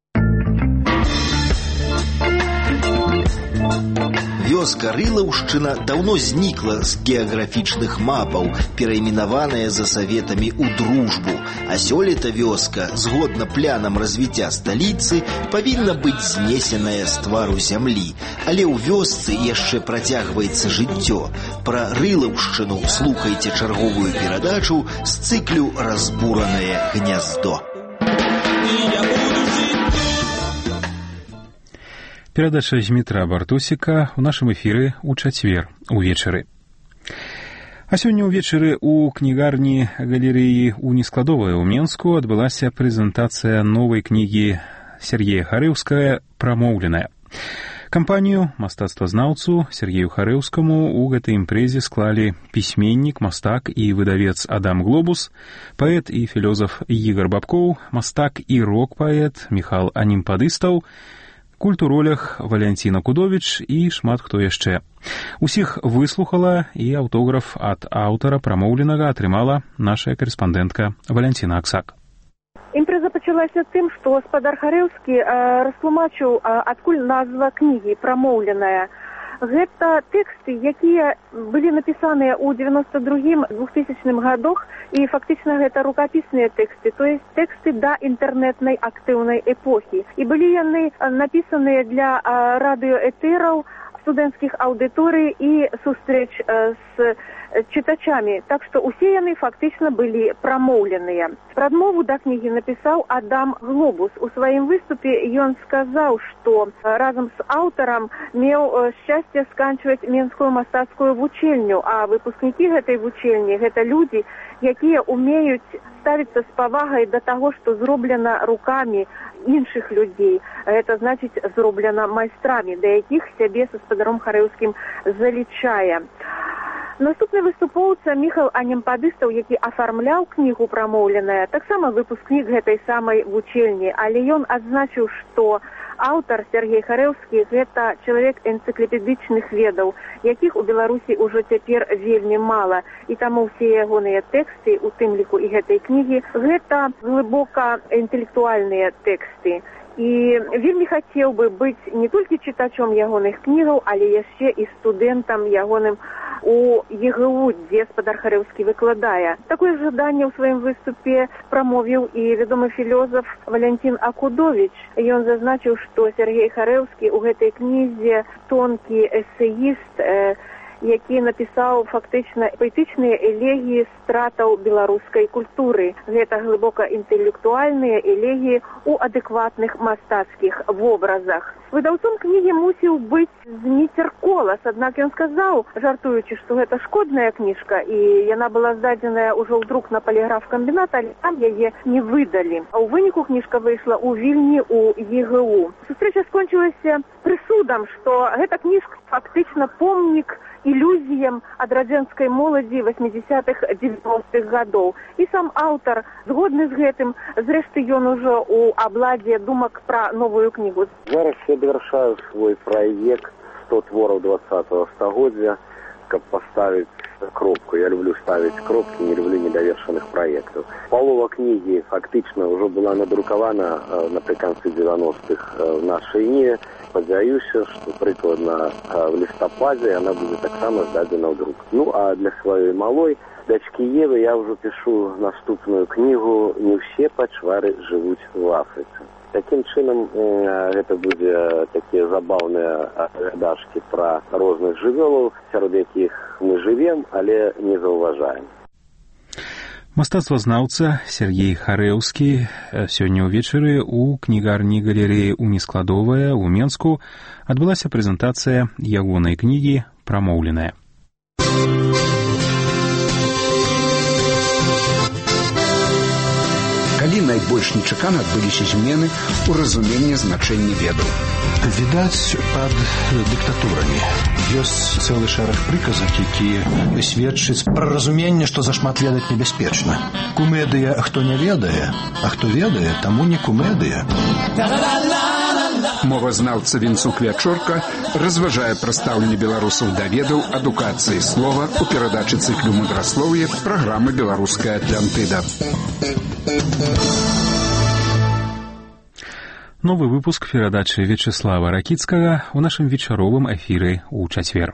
S21: Вёска Рылаўшчына даўно знікла з геаграфічных мапаў, перайменаваная за саветамі ў дружбу. А сёлета вёска, згодна планам развіцця сталіцы, павінна быць знесеная з твару зямлі. Але ў вёсцы яшчэ працягваецца жыццё. Пра Рылаўшчыну слухайце чарговую перадачу з цыклю «Разбуранае гняздо».
S1: Перадача Змітра Бартусіка ў нашым эфіры ў чацвер увечары. А сёння ўвечары ў кнігарні галерэі Унескладовая ў Менску адбылася прэзентацыя новай кнігі Сергея Харэўскага «Прамоўленая». Кампанію мастацтвазнаўцу Сергею Харэўскаму ў гэтай імпрэзе склалі пісьменнік, мастак і выдавец Адам Глобус, паэт і філёзаф Ігар Бабкоў, мастак і рок-паэт Міхал Анімпадыстаў, культуролях Валянціна Кудовіч і шмат хто яшчэ. Усіх выслухала і аўтограф ад аўтара прамоўленага атрымала наша карэспандэнтка Валянціна Аксак.
S22: Імпрэза пачалася тым, што гаспадар Харэўскі растлумачыў, адкуль назва кнігі «Прамоўленая». Гэта тэксты, якія былі напісаныя ў 92-2000 гадах, і фактычна гэта рукапісныя тэксты, то есть тэксты да інтэрнэтнай актыўнай эпохі. І былі яны напісаныя для радыёэтэраў, студэнцкіх аўдыторый і сустрэч з чытачамі, так што ўсе яны фактычна былі прамоўленыя. Прадмову да кнігі напісаў Адам Глобус. У сваім выступе ён сказаў, што разам з аўтарам меў шчасце сканчваць Менскую мастацкую вучэльню, а выпускнікі гэтай вучэльні гэта людзі, якія умеюць ставіцца з павагай да таго, што зроблена рукамі іншых людзей. Гэта значыць зроблена майстрамі, да якіх сябе са гаспадаром Харэўскім залічае. Наступны выступоўца Міхал Анімпадыстаў, які афармляў кнігу «Прамоўленая», таксама выпускнік гэтай самай вучэльні, але ён адзначыў, што аўтар Сергей Харэўскі – гэта чалавек энцыклапедычных ведаў, якіх у Беларусі ўжо цяпер вельмі мала. І таму ўсе ягоныя тэксты, у тым ліку і гэтай кнігі, гэта глыбока інтэлектуальныя тэксты. І вельмі хацеў бы быць не толькі чытачом ягоных кнігаў, але яшчэ і студэнтам ягоным у ЕГУ, дзе гаспадар Харэўскі выкладае. Такое жаданне ў сваім выступе прамовіў і вядомы філёзаф Валянцін Акудовіч. Ён зазначыў, што Сергей Харэўскі ў гэтай кнізе тонкі эсеіст, які напісаў фактычна паэтычныя элегіі стратаў беларускай культуры. Гэта глыбока інтэлектуальныя элегіі ў адэкватных мастацкіх вобразах. Выдаўцом кнігі мусіў быць Зміцер Колас, аднак ён сказаў, жартуючы, што гэта шкодная кніжка, і яна была здадзеная ўжо ў друк на паліграф-камбінат, але там яе не выдалі. А ў выніку кніжка выйшла ў Вільні у ЕГУ. Сустрэча скончылася прысудам, што гэта кніжка фактычна помнік ілюзіям ад радзянскай моладзі 80-х, 90-х гадоў. І сам аўтар згодны з гэтым, зрэшты ён ужо ў абладзе думак пра новую кнігу.
S23: Зараз я давяршаю свой праект 100 твораў 20-го стагоддзя, каб паставіць кропку. Я люблю ставіць кропкі, не люблю недавершаных праектаў. Палова кнігі фактычна ўжо была надрукавана напрыканцы 90-х в нашай ніве. Спадзяюся, што прыкладна в лістападзе яна будзе таксама здадзена ў друк. Ну, а для сваёй малой дачкі Евы я ўжо пішу наступную кнігу «Не ўсе пачвары жывуць в Афрыцы». Такім чынам гэта будзе такія забаўныя апавядачкі пра розных жывёлаў, сярод якіх мы жывем, але не заўважаем.
S1: Мастацтвазнаўца Сергей Харэўскі сёння ўвечары ў кнігарні галерэі Унескладовая ў Менску адбылася прэзентацыя ягонай кнігі «Прамоўленая».
S24: Калі
S2: найбольш нечакана адбыліся змены ў разуменні значэння ведаў.
S3: Відаць, пад дыктатурамі ёсць цэлы шэраг прыказак, якія сведчаць пра разуменне, што зашмат ведаць небяспечна. Кумедыя, хто не ведае, а хто ведае, таму не кумедыя.
S2: Мовазнаўца Вінцук Вячорка разважае пра стаўленне беларусаў да ведаў, адукацыі слова ў перадачы цыклю «Мудраслоўе» праграмы «Беларуская Атлантыда».
S1: Новы выпуск перадачы Вячеслава Ракіцкага ў нашым вечаровым эфіры ў чацвер.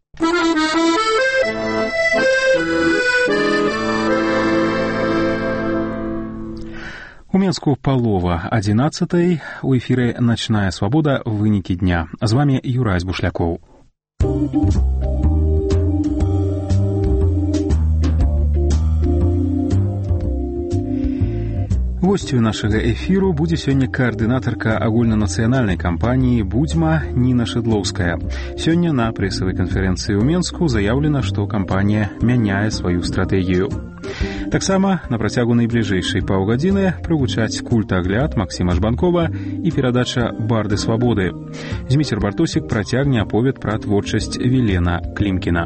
S1: У Менску полова 11-й. У эфире «Ночная свобода. Вынікі дня». З вами Юрась Бушляков. Гостью нашага эфіру будзе сёння каардынатарка агульнанацыянальнай кампаніі «Будзьма» Ніна Шыдлоўская. Сёння на прэсавай канферэнцыі ў Менску заяўлена, што кампанія мяняе сваю стратэгію. Таксама на працягу найбліжэйшай паўгадзіны прагучаць культагляд Максіма Жбанкова і перадача «Барды свабоды». Зміцер Бартосік працягне аповед пра творчасць Вілена Клімкіна.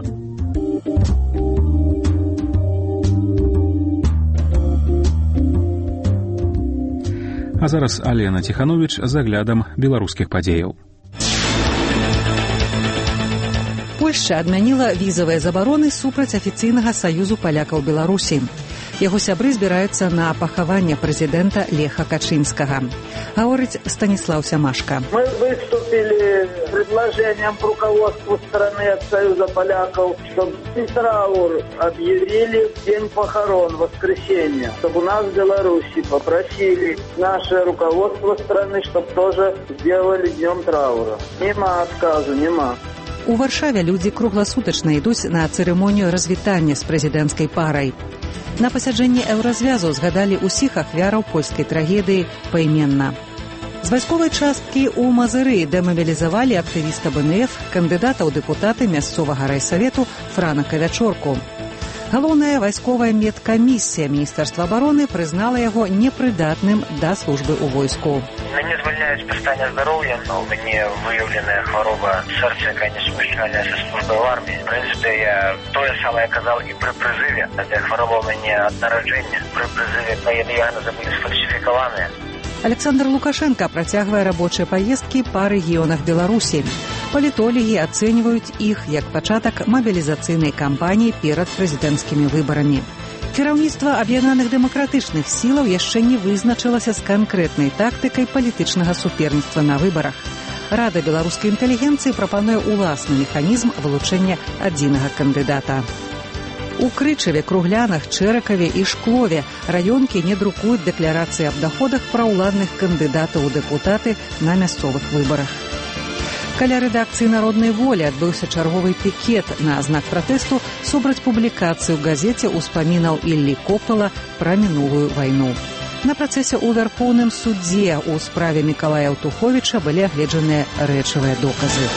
S1: А зараз Алена Ціхановіч з аглядам беларускіх падзеяў.
S5: Польшча адмяніла візавыя забароны супраць афіцыйнага саюзу палякаў Беларусі. Яго сябры збіраюцца на пахаванне прэзідэнта Леха Качынскага. Гаворыць Станіслаў Сямашка.
S4: Мы выступили с предложением руководству страны от Союза поляков, чтобы траур объявили в день похорон, воскресенье. Чтобы у нас в Беларуси попросили наше руководство страны, чтобы тоже сделали днем траура. Нема отказу, нема.
S5: У Варшаве людзі кругласутачна ідуць на цырымонію развітання з прэзідэнцкай парай. На пасяджэнні еўразвязу згадалі ўсіх ахвяраў польскай трагедыі паіменна. З вайсковай часткі ў Мазыры дэмабілізавалі актывіста БНФ, кандыдата ў дэпутаты мясцовага райсавету Франака Вячорку. Галоўная вайсковая медкамісія Міністэрства абароны прызнала яго непрыдатным да службы ў войску.
S24: Мяне звальняюць па стане здароўя, но у мяне выяўленая хвароба сэрца, якая несумяшчальная са службай ў арміі. В прынцыпе, я тое самае казаў і пры прызыве. Гэтая хвароба ў мяне ад нараджэння. Пры прызыве мае дыягназы былі сфальсіфікаваныя.
S5: Александр Лукашенко працягвае рабочыя паездкі па рэгіёнах Беларусі. Палітолагі ацэньваюць іх як пачатак мабілізацыйнай кампаніі перад прэзідэнцкімі выбарамі. Кіраўніцтва аб'яднаных дэмакратычных сілаў яшчэ не вызначылася з канкрэтнай тактыкай палітычнага суперніцтва на выбарах. Рада беларускай інтэлігенцыі прапануе ўласны механізм вылучэння адзінага кандыдата. У Крычаве, Круглянах, Чэракаве і Шклове раёнкі не друкуюць дэкларацыі аб даходах праўладных кандыдатаў у дэпутаты на мясцовых выбарах. Каля рэдакцыі «Народнай волі» адбыўся чарговы пікет на знак пратэсту супраць публікацыі ў газеце ўспамінаў Іллі Коптала пра мінулую вайну. На працэсе ў Вярхоўным судзе ў справе Мікалая Аўтуховіча былі агледжаныя рэчавыя доказы.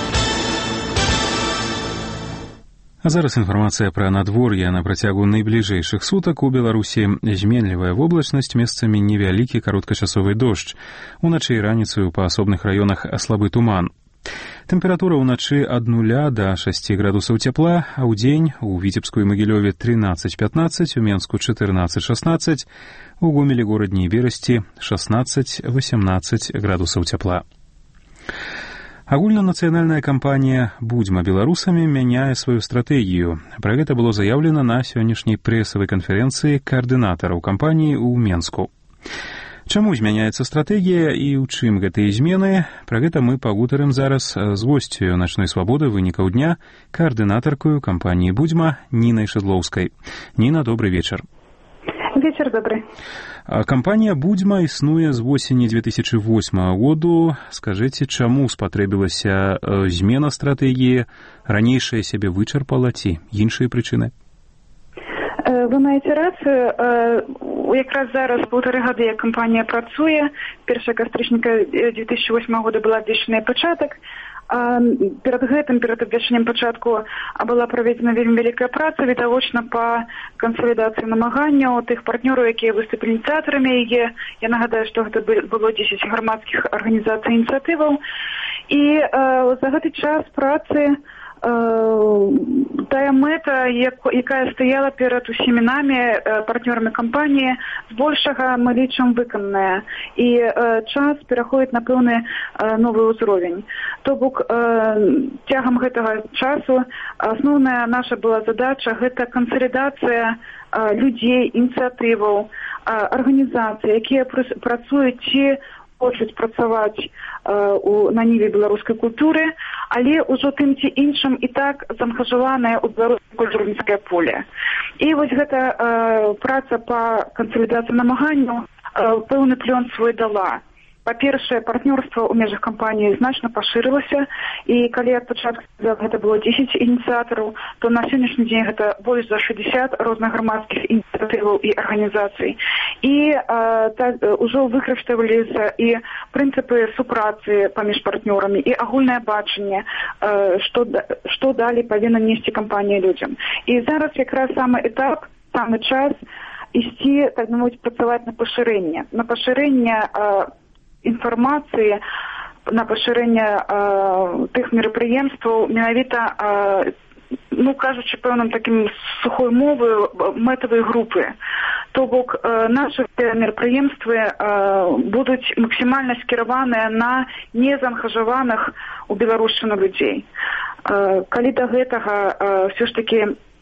S1: А зараз інфармацыя пра надвор'е. На працягу найбліжэйшых сутак у Беларусі зменлівая воблачнасць, месцамі невялікі кароткачасовы дождж. Уначы і раніцаю па асобных раёнах слабы туман. Тэмпература ўначы ад 0 да 6 градусаў цяпла, а ўдзень у Віцебску і Магілёве 13-15, у Менску 14-16, у Гомелі, горадні і Берасці 16-18 градусаў цяпла. Агульнанацыянальная кампанія «Будзьма беларусамі» мяняе сваю стратэгію. Пра гэта было заяўлена на сённяшняй прэсавай канферэнцыі каардынатараў кампаніі ў Менску. Чаму змяняецца стратэгія і ў чым гэтыя змены? Пра гэта мы пагутарым зараз з госцю «Ночной свободы» вынікаў дня, каардынатаркою кампаніі «Будзьма» Нінай Шыдлоўскай. Ніна, добрый вечар.
S22: Вечер добрый.
S1: Кампанія «Будзьма» існуе з восені 2008 году. Скажыце, чаму спатрэбілася змена стратэгіі? Ранейшая сябе вычарпала ці іншыя прычыны?
S22: Вы маеце рацыю. Якраз зараз 1,5 гады як кампанія працуе. 1 кастрычніка 2008 года была абвешчаны пачатак.
S7: Перад абвяшчэннем пачатку была праведзена вельмі вялікая праца, відавочна па кансалідацыі намаганняў тых партнёраў, якія выступілі ініцыятарамі яе. Я нагадаю, што гэта было 10 грамадскіх арганізацый ініцыятываў. І за гэты час працы тая мэта, якая стаяла перад усімі намі, партнёрамі кампаніі, збольшага мы лічым выкананая. І час пераходзіць на пэўны новы ўзровень. То бок цягам гэтага часу асноўная наша была задача — гэта кансалідацыя людзей, ініцыятываў, арганізацый, якія працуюць ці хочуць працаваць на ніве беларускай культуры, але ўжо тым ці іншым і так заангажаваныя ў беларускае культурніцкае поле. І вось гэта праца па кансалідацыі намаганняў пэўны плён свой дала. Па-першае, партнёрства ў межах кампаніі значна пашырылася, і калі ад пачатку гэта было 10 ініцыятараў, то на сённяшні дзень гэта больш за 60 розных грамадскіх ініцыятываў і арганізацый. І ўжо выкарыстоўваліся і прынцыпы супрацы паміж партнёрамі, і агульнае бачанне, што далей павінна несці кампанія людзям. І зараз якраз самы этап, самы час ісці, так бы мовіць, працаваць на пашырэнне інфармацыі, на пашырэнне тых мерапрыемстваў, менавіта, кажучы пэўным такім сухой мовы, мэтавай групы. То бок нашы мерапрыемствы будуць максімальна скіраваныя на незаангажаваных у беларушчыну людзей. Калі да гэтага ўсё ж такі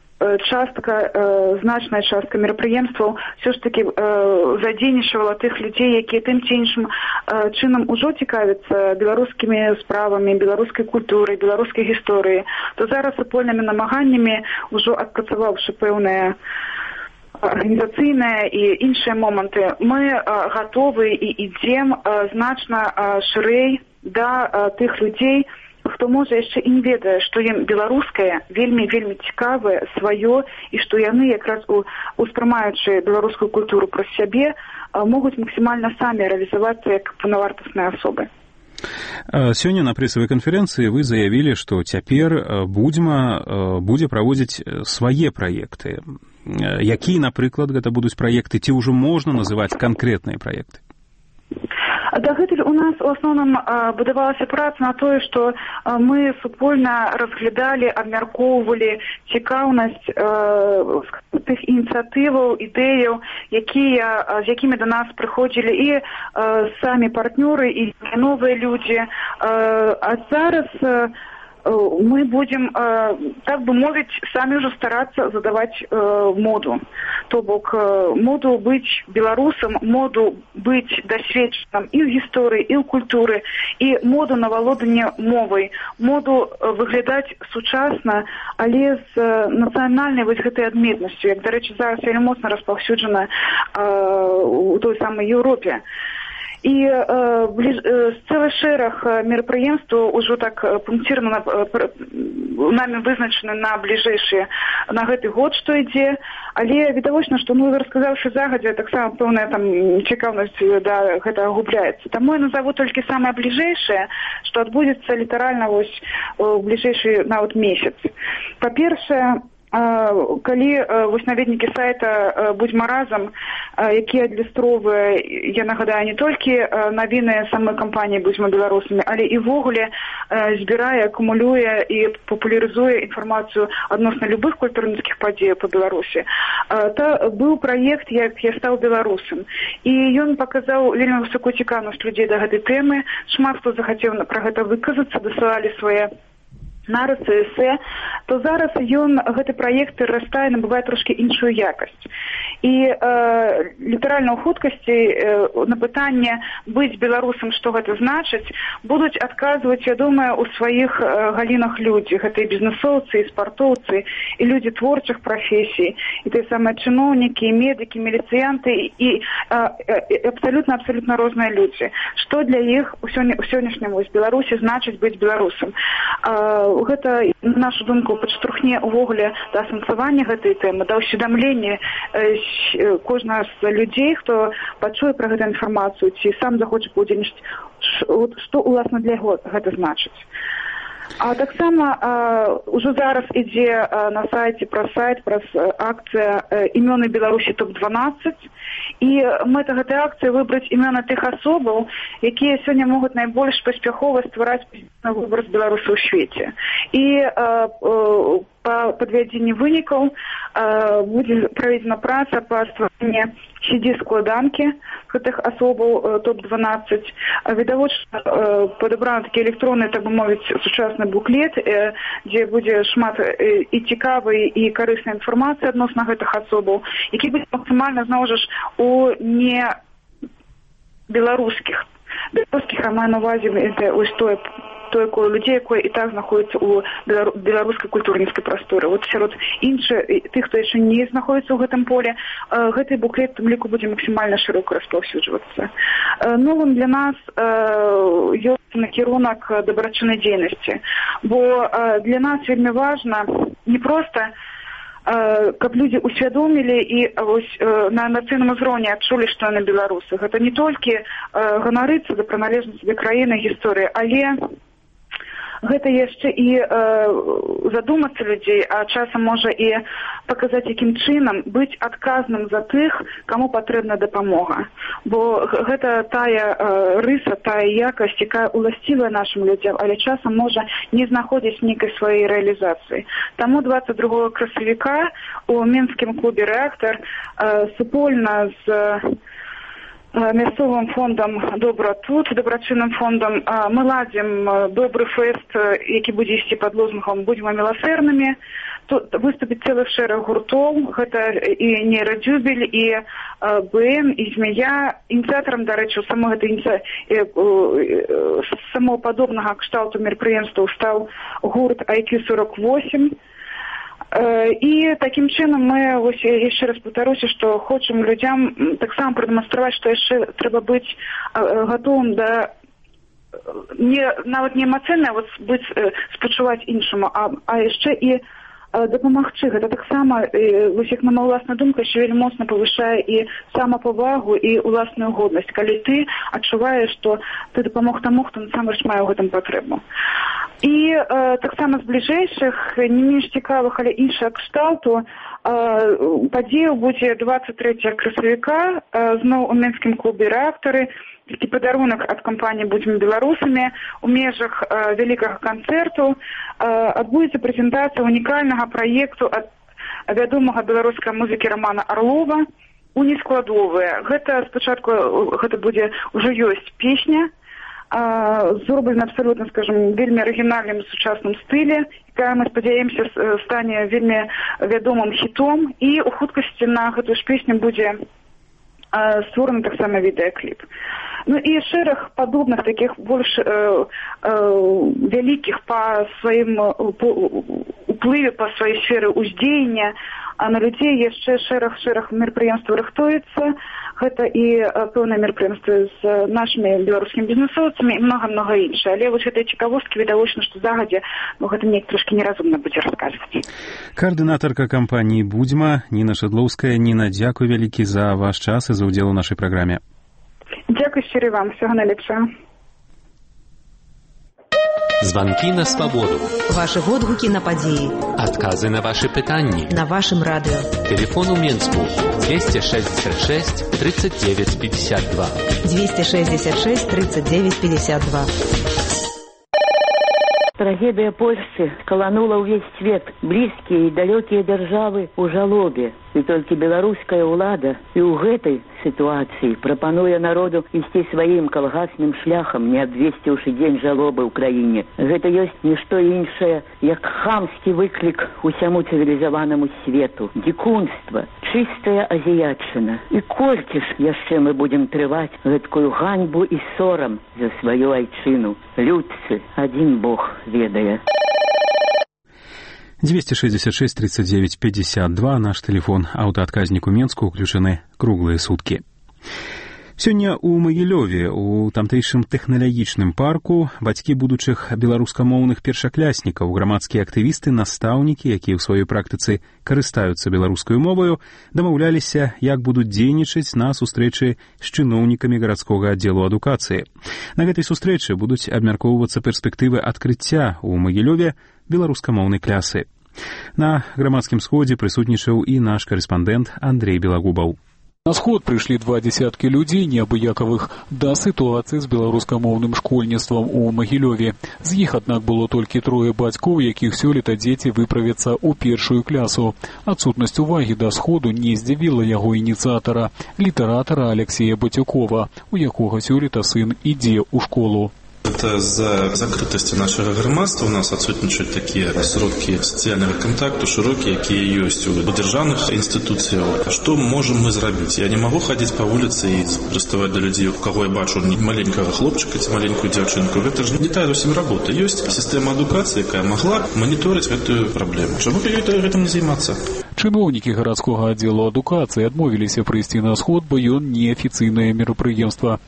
S7: значная частка мерапрыемстваў ўсё ж такі задзейнічвала тых людзей, якія тым ці іншым чынам ужо цікавяцца беларускімі справамі, беларускай культурай, беларускай гісторыяй, то зараз супольнымі намаганнямі, ўжо адпрацаваўшы пэўныя арганізацыйныя і іншыя моманты, мы гатовы і ідзем значна шырэй да тых людзей, хто можа яшчэ і не ведае, што ім беларускае вельмі цікавае, сваё, і што яны якраз успрымаючы беларускую культуру праз сябе могуць максімальна самі рэалізавацца як паўнавартасныя асобы.
S1: Сёння на прэсавай канферэнцыі вы заявілі, што цяпер Будзьма будзе праводзіць свае праекты. Якія, напрыклад, гэта будуць праекты, ці ўжо можна называць канкрэтныя праекты?
S7: Дагэтуль у нас у асноўным будавалася праца на тое, што мы супольна разглядалі, абмяркоўвалі цікаўнасць тых ініцыятываў, ідэяў, з якімі да нас прыходзілі і самі партнёры, і новыя людзі. А зараз мы будем, так бы мовить, сами уже стараться задавать моду. То бок моду быть белорусом, моду быть досведченным и в истории, и в культуре, и моду на володание мовой, моду выглядать сучасно, але з национальной вот этой адметностью, як, до речі, зараз вельмі моцна распаўсюджана у той самой Европе. І цэлы шэраг мерапрыемстваў ужо так пунктирна намі вызначаны на бліжэйшыя, на гэты год, што ідзе, але відавочна, што, расказаўшы загадзя, таксама пэўная там цікаўнасць да гэтага губляецца. Таму я назову толькі самае бліжэйшае, што адбудзецца літаральна вось у бліжэйшы нават месяц. Па-першае, калі вось наведнікі сайта «Будзьма разам», які адлюстроўвае, я нагадаю, не толькі навіны самой кампаніі «Будзьма беларусамі», але і ввогуле збірае, акумулюе і папулярызуе інфармацыю адносна любых культурніцкіх падзеяў па Беларусі. То быў праект «Як я стаў беларусам». І ён паказаў вельмі высокую цікаўнасць людзей да гэтай тэмы. Шмат хто захацеў пра гэта выказацца, дасылалі свае нарысы, эсэ, то зараз гэты праект перарастае, набывае трошкі іншую якасць. І літаральна ў хуткасці на пытанне быць беларусам, што гэта значыць, будуць адказваць, я думаю, у сваіх галінах людзі. Гэта і бізнесоўцы, і спартоўцы, і людзі творчых прафесій, і тыя самыя чыноўнікі, і медыкі, міліцыянты, і абсалютна розныя людзі. Што для іх у сённяшнім Беларусі значыць быць беларусам? Гэта, на нашу думку, падштурхне увогуле да асэнсавання гэтай тэмы, да ўсведамлення кожнага з людзей, хто пачуе пра гэту інфармацыю, ці сам захоча паўдзельнічаць, што, уласна, для яго гэта значыць. А таксама ўжо зараз ідзе на сайце праз акцыя імёны Беларусі топ-12, і мэта гэтай акцыі выбраць імёны тых асобаў, якія сёння могуць найбольш паспяхова ствараць выбор з беларусаў у свеце. І па падвядзенні вынікаў будзе праведзена праца па стварэнні CD-складанкі гэтых асобаў топ-12. Відавочна падабраны такі электронны, так бы мовіць, сучасны буклет, дзе будзе шмат і цікавай, і карыснай інфармацыі адносна гэтых асобаў, які будзе максімальна, зноў жа, у не беларускіх, а маю на увазе той коло людей, якое і так знаходіцца ў беларускай культурніцкай прасторы. Вот сярод іншых, тых, хто яшчэ не знаходіцца ў гэтым поле, гэты буклет у тым ліку будзе максімальна шырока распаўсюджвацца. Новым для нас ёсць накірунак дабрачыннай дзейнасці, бо для нас вельмі важна не проста каб людзі усвядомілі і на нацыйным узроўні адчулі, што яны беларусы. Гэта не толькі ганарыцца да прыналежнасці да краіны гісторыі, але гэта яшчэ і задумацца людзей, а часам можа і паказаць, якім чынам быць адказным за тых, каму патрэбна дапамога. Бо гэта тая рыса, тая якасць, якая уласцівая нашым людзям, але часам можа не знаходзіць нейкай сваёй рэалізацыі. Таму 22 красавіка у Мінскім клубе «Рэактар» супольна з мясцовым фондам «Добра тут», дабрачынным фондам, мы ладзім добры фэст, які будзе ісці пад лозунгам «Будзьма міласэрнымі». Тут выступіць цэлы шэраг гуртоў, гэта і «Нейрадзюбель», і БМ, і «Змея». Ініцыятарам, дарэчы, самого падобнага кшталту мерапрыемстваў стаў гурт IQ48. І такім чынам мы яшчэ раз паўтаруся, што хочам людзям таксама прадэманстраваць, што яшчэ трэба быць гатовым да нават не эмацыйна быць спачуваць іншаму, а яшчэ і дапамагчы. Гэта таксама, як на маю ўласную думку, яшчэ вельмі моцна павышае і самапавагу, і ўласную годнасць, калі ты адчуваеш, што ты дапамог таму, хто насамрэч мае ў гэтым патрэбу. І таксама з бліжэйшых, не менш цікавых, але іншага кшталту, падзею будзе 23 красавіка зноў у Мінскім клубе «Рэактары». Такі падарунак ад кампаніі «Будзем беларусамі». У межах вялікага канцэрту адбудзецца прэзентацыя унікальнага праекту ад вядомага беларускай музыкі Романа Орлова «Унескладовыя». Гэта спачатку будзе ўжо ёсць песня, зроблена абсалютна, скажем, вельмі арыгінальным сучасным стылі, якая, мы спадзяемся, стане вельмі вядомым хітом, і ў хуткасці на гэтую ж песню будзе створаны таксама відэакліп. Ну і шэраг падобных такіх больш вялікіх па сваім уплыве, па сваёй сферы ўздзеяння на людзей яшчэ шэраг мерапрыемстваў рыхтуецца. Гэта і пэўныя мерапрыемствы з нашымі беларускімі бізнесоўцамі і многа-многа іншае. Але вось гэтыя цікавосткі відавочна, што загадзя гэта неяк трошкі неразумна будзе расказваць.
S1: Каардынатарка кампаніі «Будзьма» Ніна Шадлоўская. Ніна, дзякуй вялікі за ваш час і за ўдзел у нашай праграме.
S7: Дзякуй шчыры вам, усяго найлепшага.
S15: Звонки на свободу.
S16: Ваши водгуки на подеи.
S15: Отказы на ваши пытанни.
S16: На вашем радио.
S15: Телефон у Менску 266 39 52.
S16: 266 39 52.
S14: Трагедия Польши колонула увесь свет. Близкие и далекие державы у жалобе. І толькі беларуская ўлада і ў гэтай сітуацыі прапануе народу ісці сваім калгасным шляхам, не абвесціўшы дзень жалобы ў краіне. Гэта ёсць нішто іншае, як хамскі выклік усяму цывілізаванаму свету. Дзікунства, чыстая азіятчына. І колькі ж яшчэ мы будзем трываць гэткую ганьбу і сорам за сваю айчыну. Людцы, адзін Бог ведае.
S1: 266 39 52, наш телефон. Аўтаадказнік у Менску, уключаны круглыя суткі. Сёння ў Магілёве, у тамтэйшым тэхналагічным парку, бацькі будучых беларускамоўных першакляснікаў, грамадскія актывісты, настаўнікі, якія ў сваёй практыцы карыстаюцца беларускаю моваю, дамаўляліся, як будуць дзейнічаць на сустрэчы з чыноўнікамі гарадскога аддзелу адукацыі. На гэтай сустрэчы будуць абмяркоўвацца перспектывы адкрыцця ў Магілёве беларускамоўнай клясы. На грамадскім сходзе прысутнічаў і наш карэспандэнт Андрей Белагубаў.
S6: На сход прыйшлі 20 людзей неабыякавых да сітуацыі з беларускамоўным школьніцтвам у Магілёве. З іх, аднак, было толькі 3 бацькоў, якіх сёлета дзеці выправяцца ў першую клясу. Адсутнасць увагі да сходу не здзівіла яго ініцыятара, літаратара Алексея Батюкова, у якога сёлета сын ідзе ў школу.
S8: Это за закрытостью нашего громадства у нас отсутствуют такие сродки социального контакту, широкие, какие есть у державных институций. Что можем мы сделать? Я не могу ходить по улице и приставать до людей, у кого я бачу маленького хлопчика, маленькую девчонку. Это же не та совсем работа. Есть система адукации, которая могла мониторить эту проблему. Чтобы этим не заниматься.
S6: Чыноўнікі гарадскога аддзелу адукацыі адмовіліся прыйсці на сход, бо ён неафіцыйнае мерапрыемства.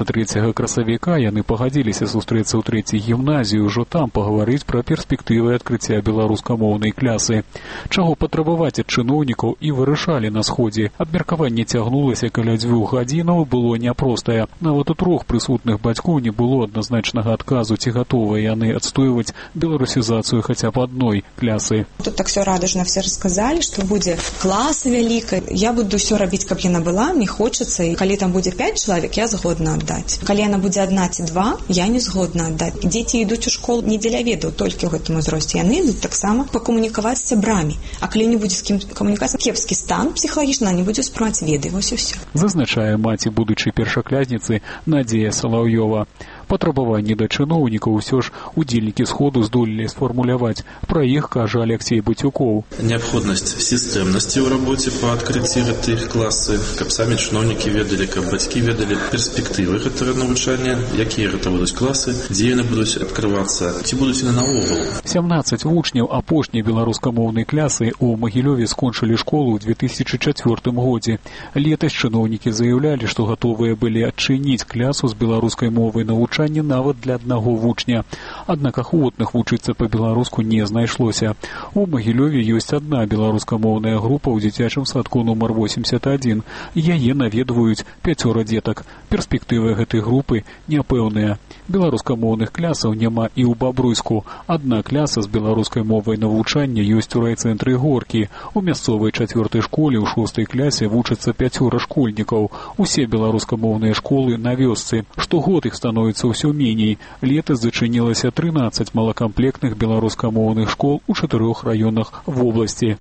S6: 23 красавіка яны пагадзіліся сустрэцца ў 3-й гімназіі, ўжо там пагаварыць пра перспектывы адкрыцця беларускамоўнай клясы. Чаго патрабаваць ад чыноўнікаў і вырашалі на сходзе. Абмеркаванне цягнулася каля 2 гадзінаў, было няпростае. Нават у 3 прысутных бацькоў не было адназначнага адказу, ці гатовыя яны адстойваць беларусізацыю хаця б адной клясы.
S9: Тут так все радужна все рассказали, что будзе клас вялікая. Я буду все рабіць, каб яна была, мне хочацца, і калі там будзе 5 чалавек, я згодна аддаць. Калі яна будзе 1 ці 2, я не згодна аддаць. Дзеці ідуць у школу не дзеля ведаў, толькі ў гэтым узросце. Яны ідуць таксама пакамунікаваць з сябрамі. А калі не будзе з кім камунікаваць, кепскі стан псіхалагічна, не будзе ўспрымаць веды. Вось і ўсё.
S6: Зазначае маці будучай першаклясніцы Надзея Салаўёва. Патрабаванні да чыноўнікаў усё ж удзельнікі сходу здолелі сфармуляваць. Пра іх кажа Алексей Батюков.
S8: Необходимость системности в работе по открытию этих классы, каб самі чыноўнікі ведалі, каб бацькі ведалі перспектывы гэтага навучання, якія гэта будуць класы, дзе яны будуць адкрывацца, ці будуць яны наогул.
S6: 17 вучняў апошняй беларускамоўнай клясы ў Магілёве скончылі школу ў 2004 годзе. Летась чыноўнікі заяўлялі, што гатовыя былі адчыніць клясу з беларускай мовай навучання нават для аднаго вучня. Аднак ахвотных вучыцца па-беларуску не знайшлося. У Магілёве ёсць адна беларускамоўная група ў дзіцячым садку нумар 81. Яе наведваюць 5 дзетак. Перспектывы гэтай групы няпэўныя. Беларускамоўных клясаў няма і ў Бабруйску. Адна кляса з беларускай мовай навучання ёсць у райцэнтры Горкі. У мясцовай 4-й школе ў 6-й клясе вучацца 5 школьнікаў. Усе беларускамоўныя школы на вёсцы. Штогод іх становіцца ўсё меней. Летась зачынілася 13 малакамплектных беларускамоўных школ у 4 раёнах вобласці.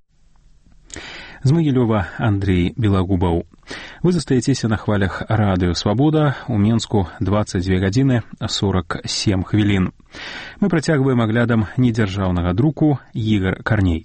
S1: З Магілёва Андрей Белагубаў. Вы застаецеся на хвалях радыё «Свабода». У Менску 22 гадзіны 47 хвілін. Мы працягваем аглядам недзяржаўнага друку Ігар Карней.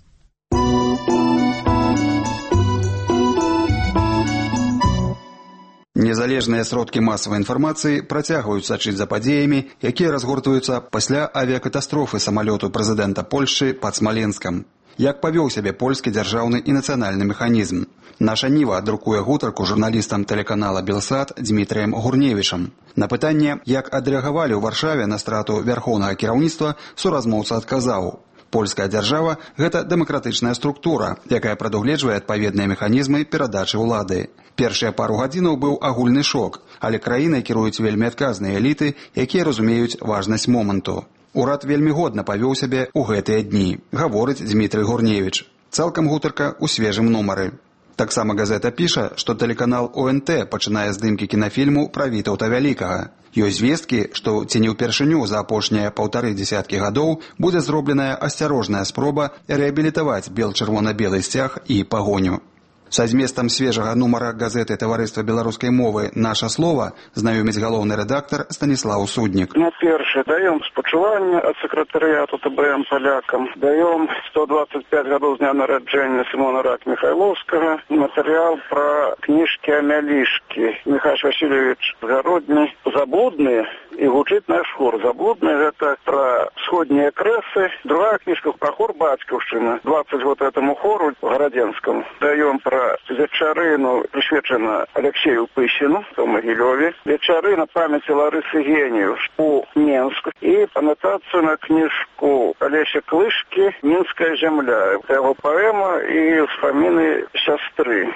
S10: Незалежныя сродкі масавай інфармацыі працягваюць сачыць за падзеямі, якія разгортваюцца пасля авіякатастрофы самалёту прэзідэнта Польшчы пад Смаленскам. Як павёў сябе польскі дзяржаўны і нацыянальны механізм. Наша Ніва друкуе гутарку журналістам тэлеканала «Белсат» Дмітрыем Гурневічам. На пытанне, як адрэагавалі ў Варшаве на страту вярхоўнага кіраўніцтва, суразмоўца адказаў. Польская дзяржава – гэта дэмакратычная структура, якая прадугледжвае адпаведныя механізмы перадачы ўлады. Першыя пару гадзінаў быў агульны шок, але краінай кіруюць вельмі адказныя эліты, якія разумеюць важнасць моманту. Урад вельмі годна павёў сябе ў гэтыя дні, гаворыць Дмітрый Гурневіч. Цалкам гутарка ў свежым нумары. Таксама газета піша, што тэлеканал ОНТ пачынае здымкі кінафільму пра Вітаўта Вялікага. Ёсць звесткі, што ці не ўпершыню за апошнія 1,5 дзесяткі гадоў будзе зробленая асцярожная спроба рэабілітаваць бел-чырвона-белы сцяг і пагоню. Са зместам свежага нумара газеты таварыства беларускай мовы «Наша слова» знаёміць галоўны рэдактар Станіслаў Суднік.
S25: Першае, даём спачуванне ад сакратарыяту ТБМ палякам. Даём 125 гадоў з дня нараджэння Сімона Рак-Міхайлоўскага. Матэрыял пра кніжкі Амялішкі. Михайло Васильевич Гародні. Заблудныя і гучыць наш хор. Заблудныя гэта пра «Всходние кресы». Другая книжка про хор «Батьковщина». 20 год этому хору Городенскому. Даем про вечерину, присвячено Алексею Пыщину в Могилеве. Вечерина памяти Ларисы Гениев у Минску. И аннотацию на книжку Олеся Клышки «Минская земля». Это его поэма и вспомины сестры.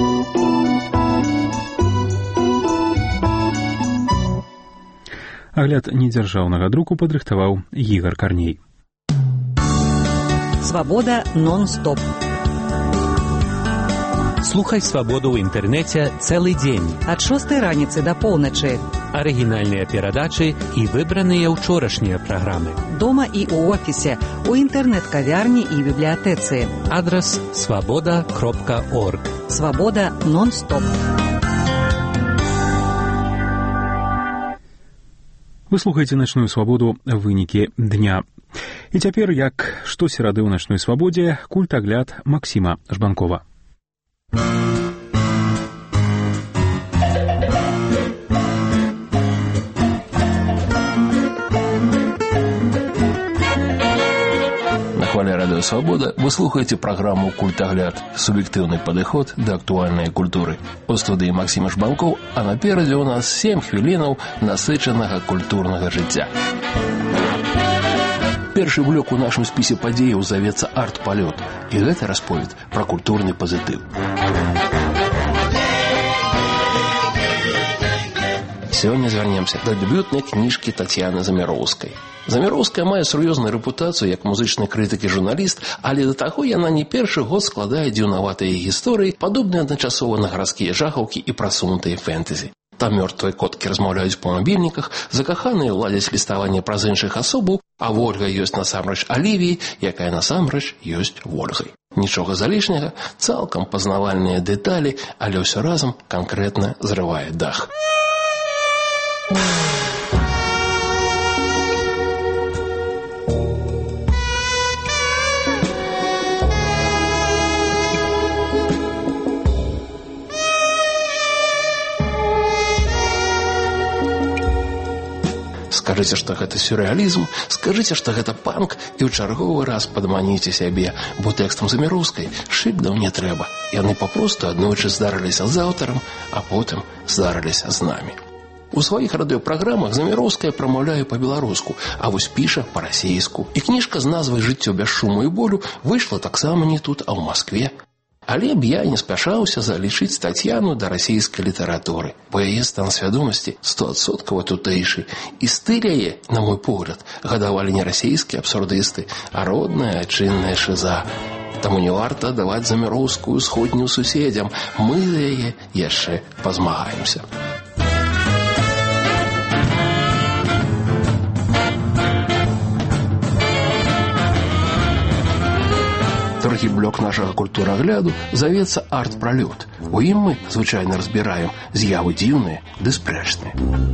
S1: Агляд недзяржаўнага друку падрыхтаваў Ігор Карней.
S5: Свабода нон-стоп.
S15: Слухай «Свабоду» ў інтэрнэце цэлы дзень.
S5: Ад 6 раніцы да поўначы.
S15: Арыгінальныя перадачы і выбраныя ўчорашнія праграмы.
S5: Дома і ў офісе, у інтэрнэт-кавярні і бібліятэцы.
S15: Адрас swaboda.org.
S5: Свабода нон-стоп.
S1: Вы слухаеце «Начную свабоду» вынікі дня. І цяпер, як штосерады ў «Начной свабодзе», культагляд Максіма Жбанкова.
S11: На хвале радио «Свобода» вы слухаете программу «Культагляд» – субъективный подход до актуальной культуры. У студии Максим Жбанков, а напереди у нас 7 хвилинов насыченного культурного життя. Першы блок у нашым спісе падзеяў завецца арт-палёт, і гэта расповед пра культурны пазітыў. Сёння звярнемся да дэбютнай кніжкі Тацьяны Заміроўскай. Заміроўская мае сур'ёзную рэпутацыю як музычны крытык і журналіст, але да таго яна не першы год складае дзіўнаватыя гісторыі, падобныя адначасова на гарадскія жахаўкі і прасунутыя фэнтэзі. Там мёртвыя коткі размаўляюць па мабільніках, закаханыя ладзяць ліставанне праз іншых асобаў, а Вольга ёсць насамрэч Алівіяй, якая насамрэч ёсць Вольгай. Нічога залішняга, цалкам пазнавальныя дэталі, але ўсё разам канкрэтна зрывае дах. Скажыце, што гэта сюррэалізм, скажыце, што гэта панк, і ў чарговы раз падманіце сябе, бо тэкстам Заміроўскай шыбдаў не трэба. Яны папросту аднойчы здарыліся з аўтарам, а потым здарыліся з намі. У сваіх радыёпраграмах Заміроўская прамаўляе па-беларуску, а вось піша па-расейску. І кніжка з назвай «Жыццё без шуму і болю» выйшла таксама не тут, а ў Маскве. Але б я не спяшаўся залічыць Тацьяну да расійскай літаратуры, бо яе стан свядомасці 100% тутэйшы. І стыль яе, на мой погляд, гадавалі не расійскія абсурдысты, а родная адчынная шыза. Таму не варта даваць Заміроўскую сходню суседзям, мы за яе яшчэ пазмагаемся. Другі блок нашага культурагляду завецца арт-пралёт. У ім мы звычайна разбіраем з'явы дзіўныя ды спрэчныя.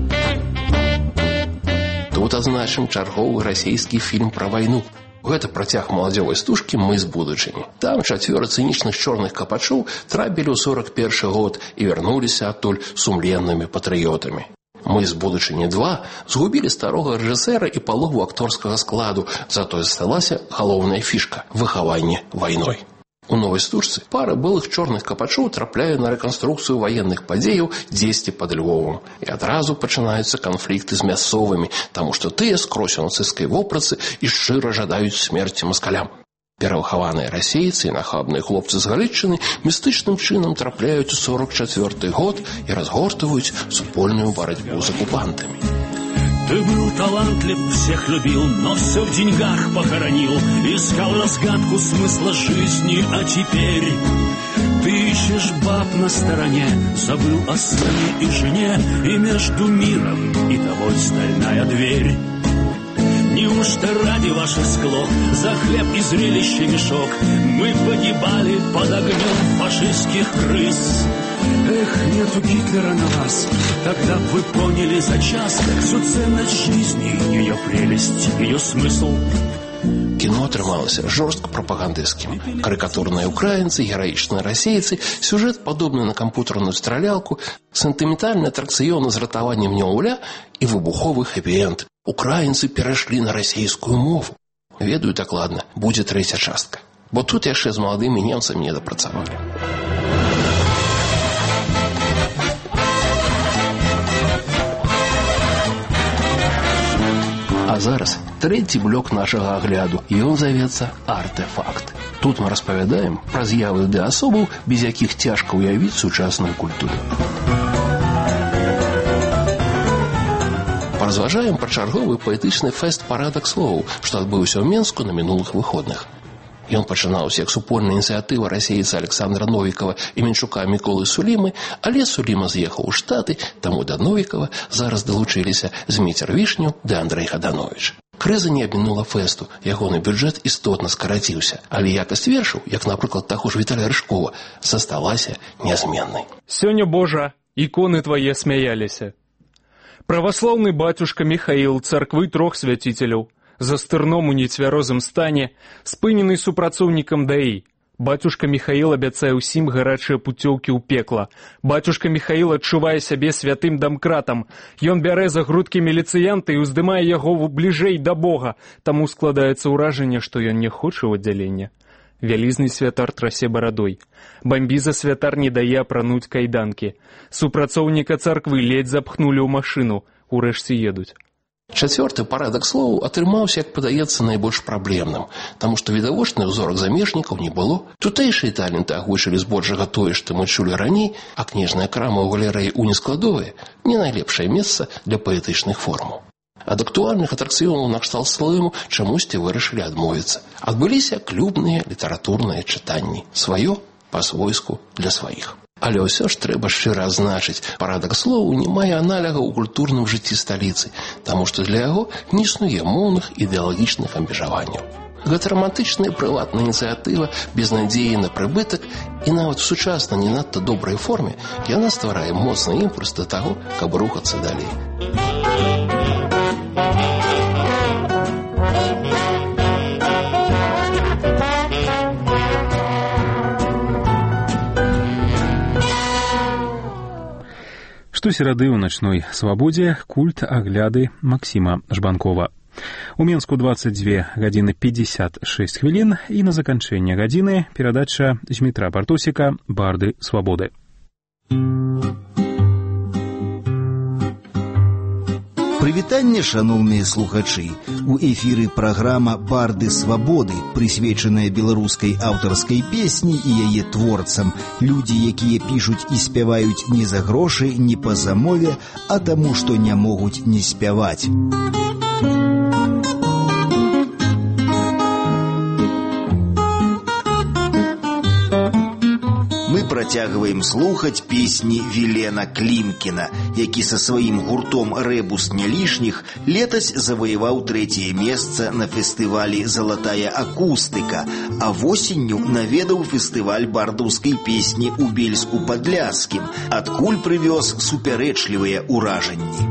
S11: Тут адзначым чарговы расійскі фільм пра вайну. Гэта працяг маладзёвай стужкі «Мы з будучыні». Там 4 цынічных чорных капачоў трапілі ў 41 год і вярнуліся адтуль сумленнымі патрыётамі. «Мы з будучыні 2» згубілі старога рэжысэра і палову акторскага складу, затое засталася галоўная фішка – выхаванне вайной. У новай стужцы пара былых чорных капачоў трапляе на рэканструкцыю ваенных падзеяў дзесьці пад Львовам. І адразу пачынаюцца канфлікты з мясцовымі, таму што тыя скрозь у нацысцкай вопратцы і шчыра жадаюць смерці маскалям. Перавыхаваныя расейцы і нахабныя хлопцы з Галічыны містычным чынам трапляюць у 44 год і разгортваюць супольную барацьбу з оккупантами.
S12: Ты был талантлив, всех любил, но все в деньгах похоронил. Искал разгадку смысла жизни, а теперь ты ищешь баб на стороне, забыл о сыне и жене, и между миром и тобой стальная дверь. Неужто ради ваших склок за хлеб и зрелище мешок мы погибали под огнем фашистских крыс? Эх, нету Гитлера на вас, тогда вы поняли за час всю ценность жизни, ее прелесть, ее смысл.
S11: Кіно атрымалася жорстка прапагандысцкім. Карыкатурныя украінцы, гераічныя расейцы, сюжэт падобны на кампутарную стралялку, сентыментальны атракцыён з ратаваннем немаўля і выбуховы хэпі-энд. Украінцы перайшлі на расійскую мову. Ведаю дакладна, будзе трэцяя частка. Бо тут яшчэ з маладымі немцамі не дапрацавалі. А зараз трэці блок нашага агляду, і ён завецца «Артэфакт». Тут мы распавядаем пра з'явы ды асобаў, без якіх цяжка ўявіць сучасную культуру. Паразважаем пра чарговы паэтычны фэст «Парадак слоў», што адбыўся ў Менску на мінулых выходных. Ён пачынаўся як супольная ініцыятыва расейца Александра Новікова і Менчука Міколы Сулімы, але Суліма з'ехаў у Штаты, таму да Новікова зараз далучыліся Зміцер Вішню ды Андрэй Хадановіч. Крыза не абмінула фэсту, ягоны бюджэт істотна скараціўся, але якасць вершаў, як, напрыклад, таго ж Віталія Рыжкова, засталася нязменнай.
S13: Сёння, Божа, іконы твае смяяліся. Праваслаўны бацюшка Міхаіл царквы 3 свяціцеляў, за стырном у нецвярозым стане, спынены супрацоўнікам ДАІ. Бацюшка Міхаіл абяцае ўсім гарачыя пуцёўкі ў пекла. Бацюшка Міхаіл адчувае сябе святым дамкратам. Ён бярэ за грудкі міліцыянта і ўздымае яго бліжэй да Бога. Таму складаецца ўражанне, што ён не хоча аддзялення. Вялізны святар трасе барадой. Бамбіза святар не дае апрануць кайданкі. Супрацоўніка царквы ледзь запхнулі ў машыну. Урэшце едуць.
S11: Чацвёрты парадак слоў атрымаўся, як падаецца, найбольш праблемным, таму што відавочных узорак замежнікаў не было. Тутэйшыя таленты агучылі збольшага тое, што мы чулі раней, а кніжная крама ў галерэі уніскладовая не найлепшае месца для паэтычных формаў. Ад актуальных атракцыёнаў накшталт слоўму чамусьці вырашылі адмовіцца. Адбыліся клубныя літаратурныя чытанні. Сваё па-свойску для сваіх. Але ўсё ж трэба шчыра адзначыць, парадак слоў не мае аналага ў культурным жыцці сталіцы, таму што для яго не існуе моўных ідэалагічных абмежаванняў. Гэта рамантычная прыватная ініцыятыва без надзеі на прыбытак, і нават у сучаснай не надта добрай форме яна стварае моцны імпульс да таго, каб рухацца далей.
S1: Штосерады ў начной свабодзе культ агляды Максіма Жбанкова. У Менску 22 гадзіны 56 хвілін і на заканчэнне гадзіны перадача Змітра Бартосіка «Барды свабоды».
S21: Прывітанне, шаноўныя слухачы. У эфіры праграма «Барды свабоды», прысвечаная беларускай аўтарскай песні і яе творцам. Людзі, якія пішуць і спяваюць не за грошы, не па замове, а таму, што не могуць не спяваць. Працягваем слухаць песні Вілена Клімкіна, які са сваім гуртом «Рэбус не лішніх» летась заваяваў 3-е месца на фестывалі «Залатая акустыка», а восенню наведаў фестываль бардаўскай песні ў Бельску-Падляскім, адкуль прывёз супярэчлівыя ўражанні.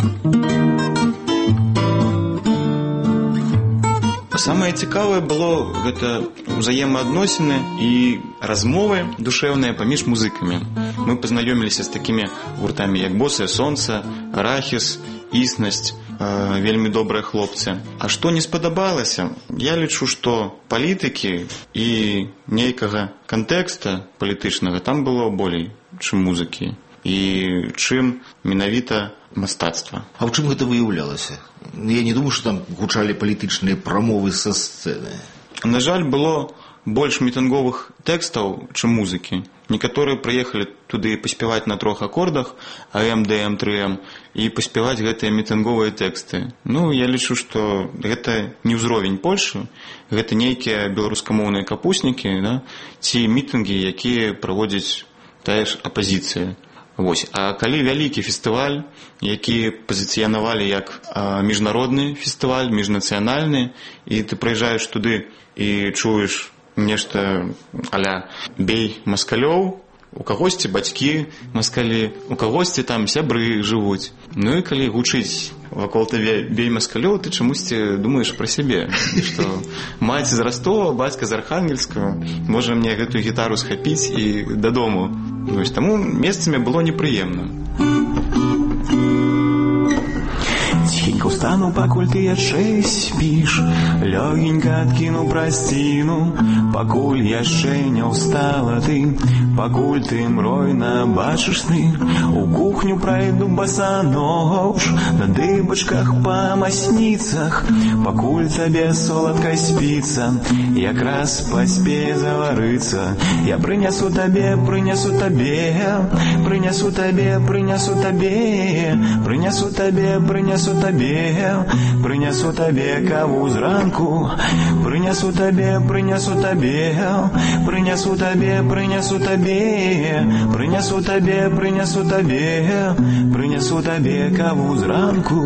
S17: Самае цікавае было гэта ўзаемаадносіны і размовы душэўныя паміж музыкамі. Мы пазнаёміліся з такімі гуртамі, як «Босае сонца», «Арахіс», «Існасць», вельмі добрыя хлопцы. А што не спадабалася? Я лічу, што палітыкі і нейкага кантэкста палітычнага там было болей, чым музыкі, і чым менавіта мастацтва.
S21: А ў чым гэта выяўлялася? Я не думаю, што там гучалі палітычныя прамовы са сцэны.
S17: На жаль, было больш мітынговых тэкстаў, чым музыкі. Некаторыя прыехалі туды паспяваць на 3 акордах АМ, ДМ, 3М і паспяваць гэтыя мітынговыя тэксты. Я лічу, што гэта не ўзровень Польшы, гэта нейкія беларускамоўныя капуснікі, ці мітынгі, якія праводзяць тая ж апазіцыя. А калі вялікі фестываль, які пазіцыянавалі як міжнародны фестываль, міжнацыянальны, і ты прыязджаеш туды і чуеш нешта а-ля «бей маскалёў», у кагосьці бацькі маскалі, у кагосьці там сябры жывуць. І калі гучыць вакол табе «бей маскалёў», ты чамусьці думаеш пра сябе, што маці з Ростова, бацька з Архангельска, можа мне гэтую гітару схапіць і дадому. Таму месцамі было непрыемна.
S18: Тихенько
S3: устану, пакуль ты яшчэ спіш, лёгенька адкіну прасціну, пакуль яшчэ не ўстала ты, пакуль ты мройна бачыш сны. У кухню прайду басанож, на дыбачках па масніцах, пакуль табе соладка спіцца, якраз паспее заварыцца. Я прынясу табе, прынясу табе, прынясу табе, прынясу табе, прынясу табе, прынясу табе, прынясу табе каву зранку, прынясу табе, прынясу табе, прынясу табе, прынясу табе, прынясу табе, прынясу табе, прынясу табе каву зранку.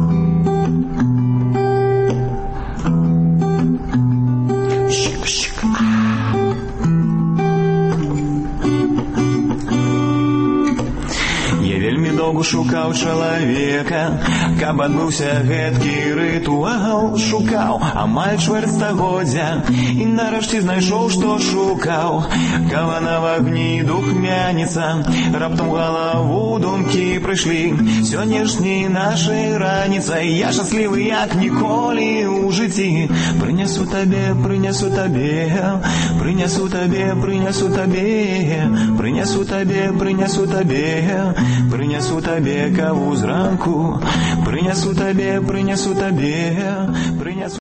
S3: Доўго шукаў чалавека, каб адбыўся гэткі рытуал. Шукаў амаль чвэрць стагоддзя і нарэшце знайшоў, што шукаў. Кава на вагні духмяніца, раптам галаву думкі прыйшлі. Сённяшняй нашай раніцай я шчаслівы як ніколі ў жыцці. Прынясу табе, прынясу табе, прынясу табе, прынясу табе, прынясу табе, прынясу табе, прынясу табе каву зранку, прынясу табе, прынясу табе, прынясу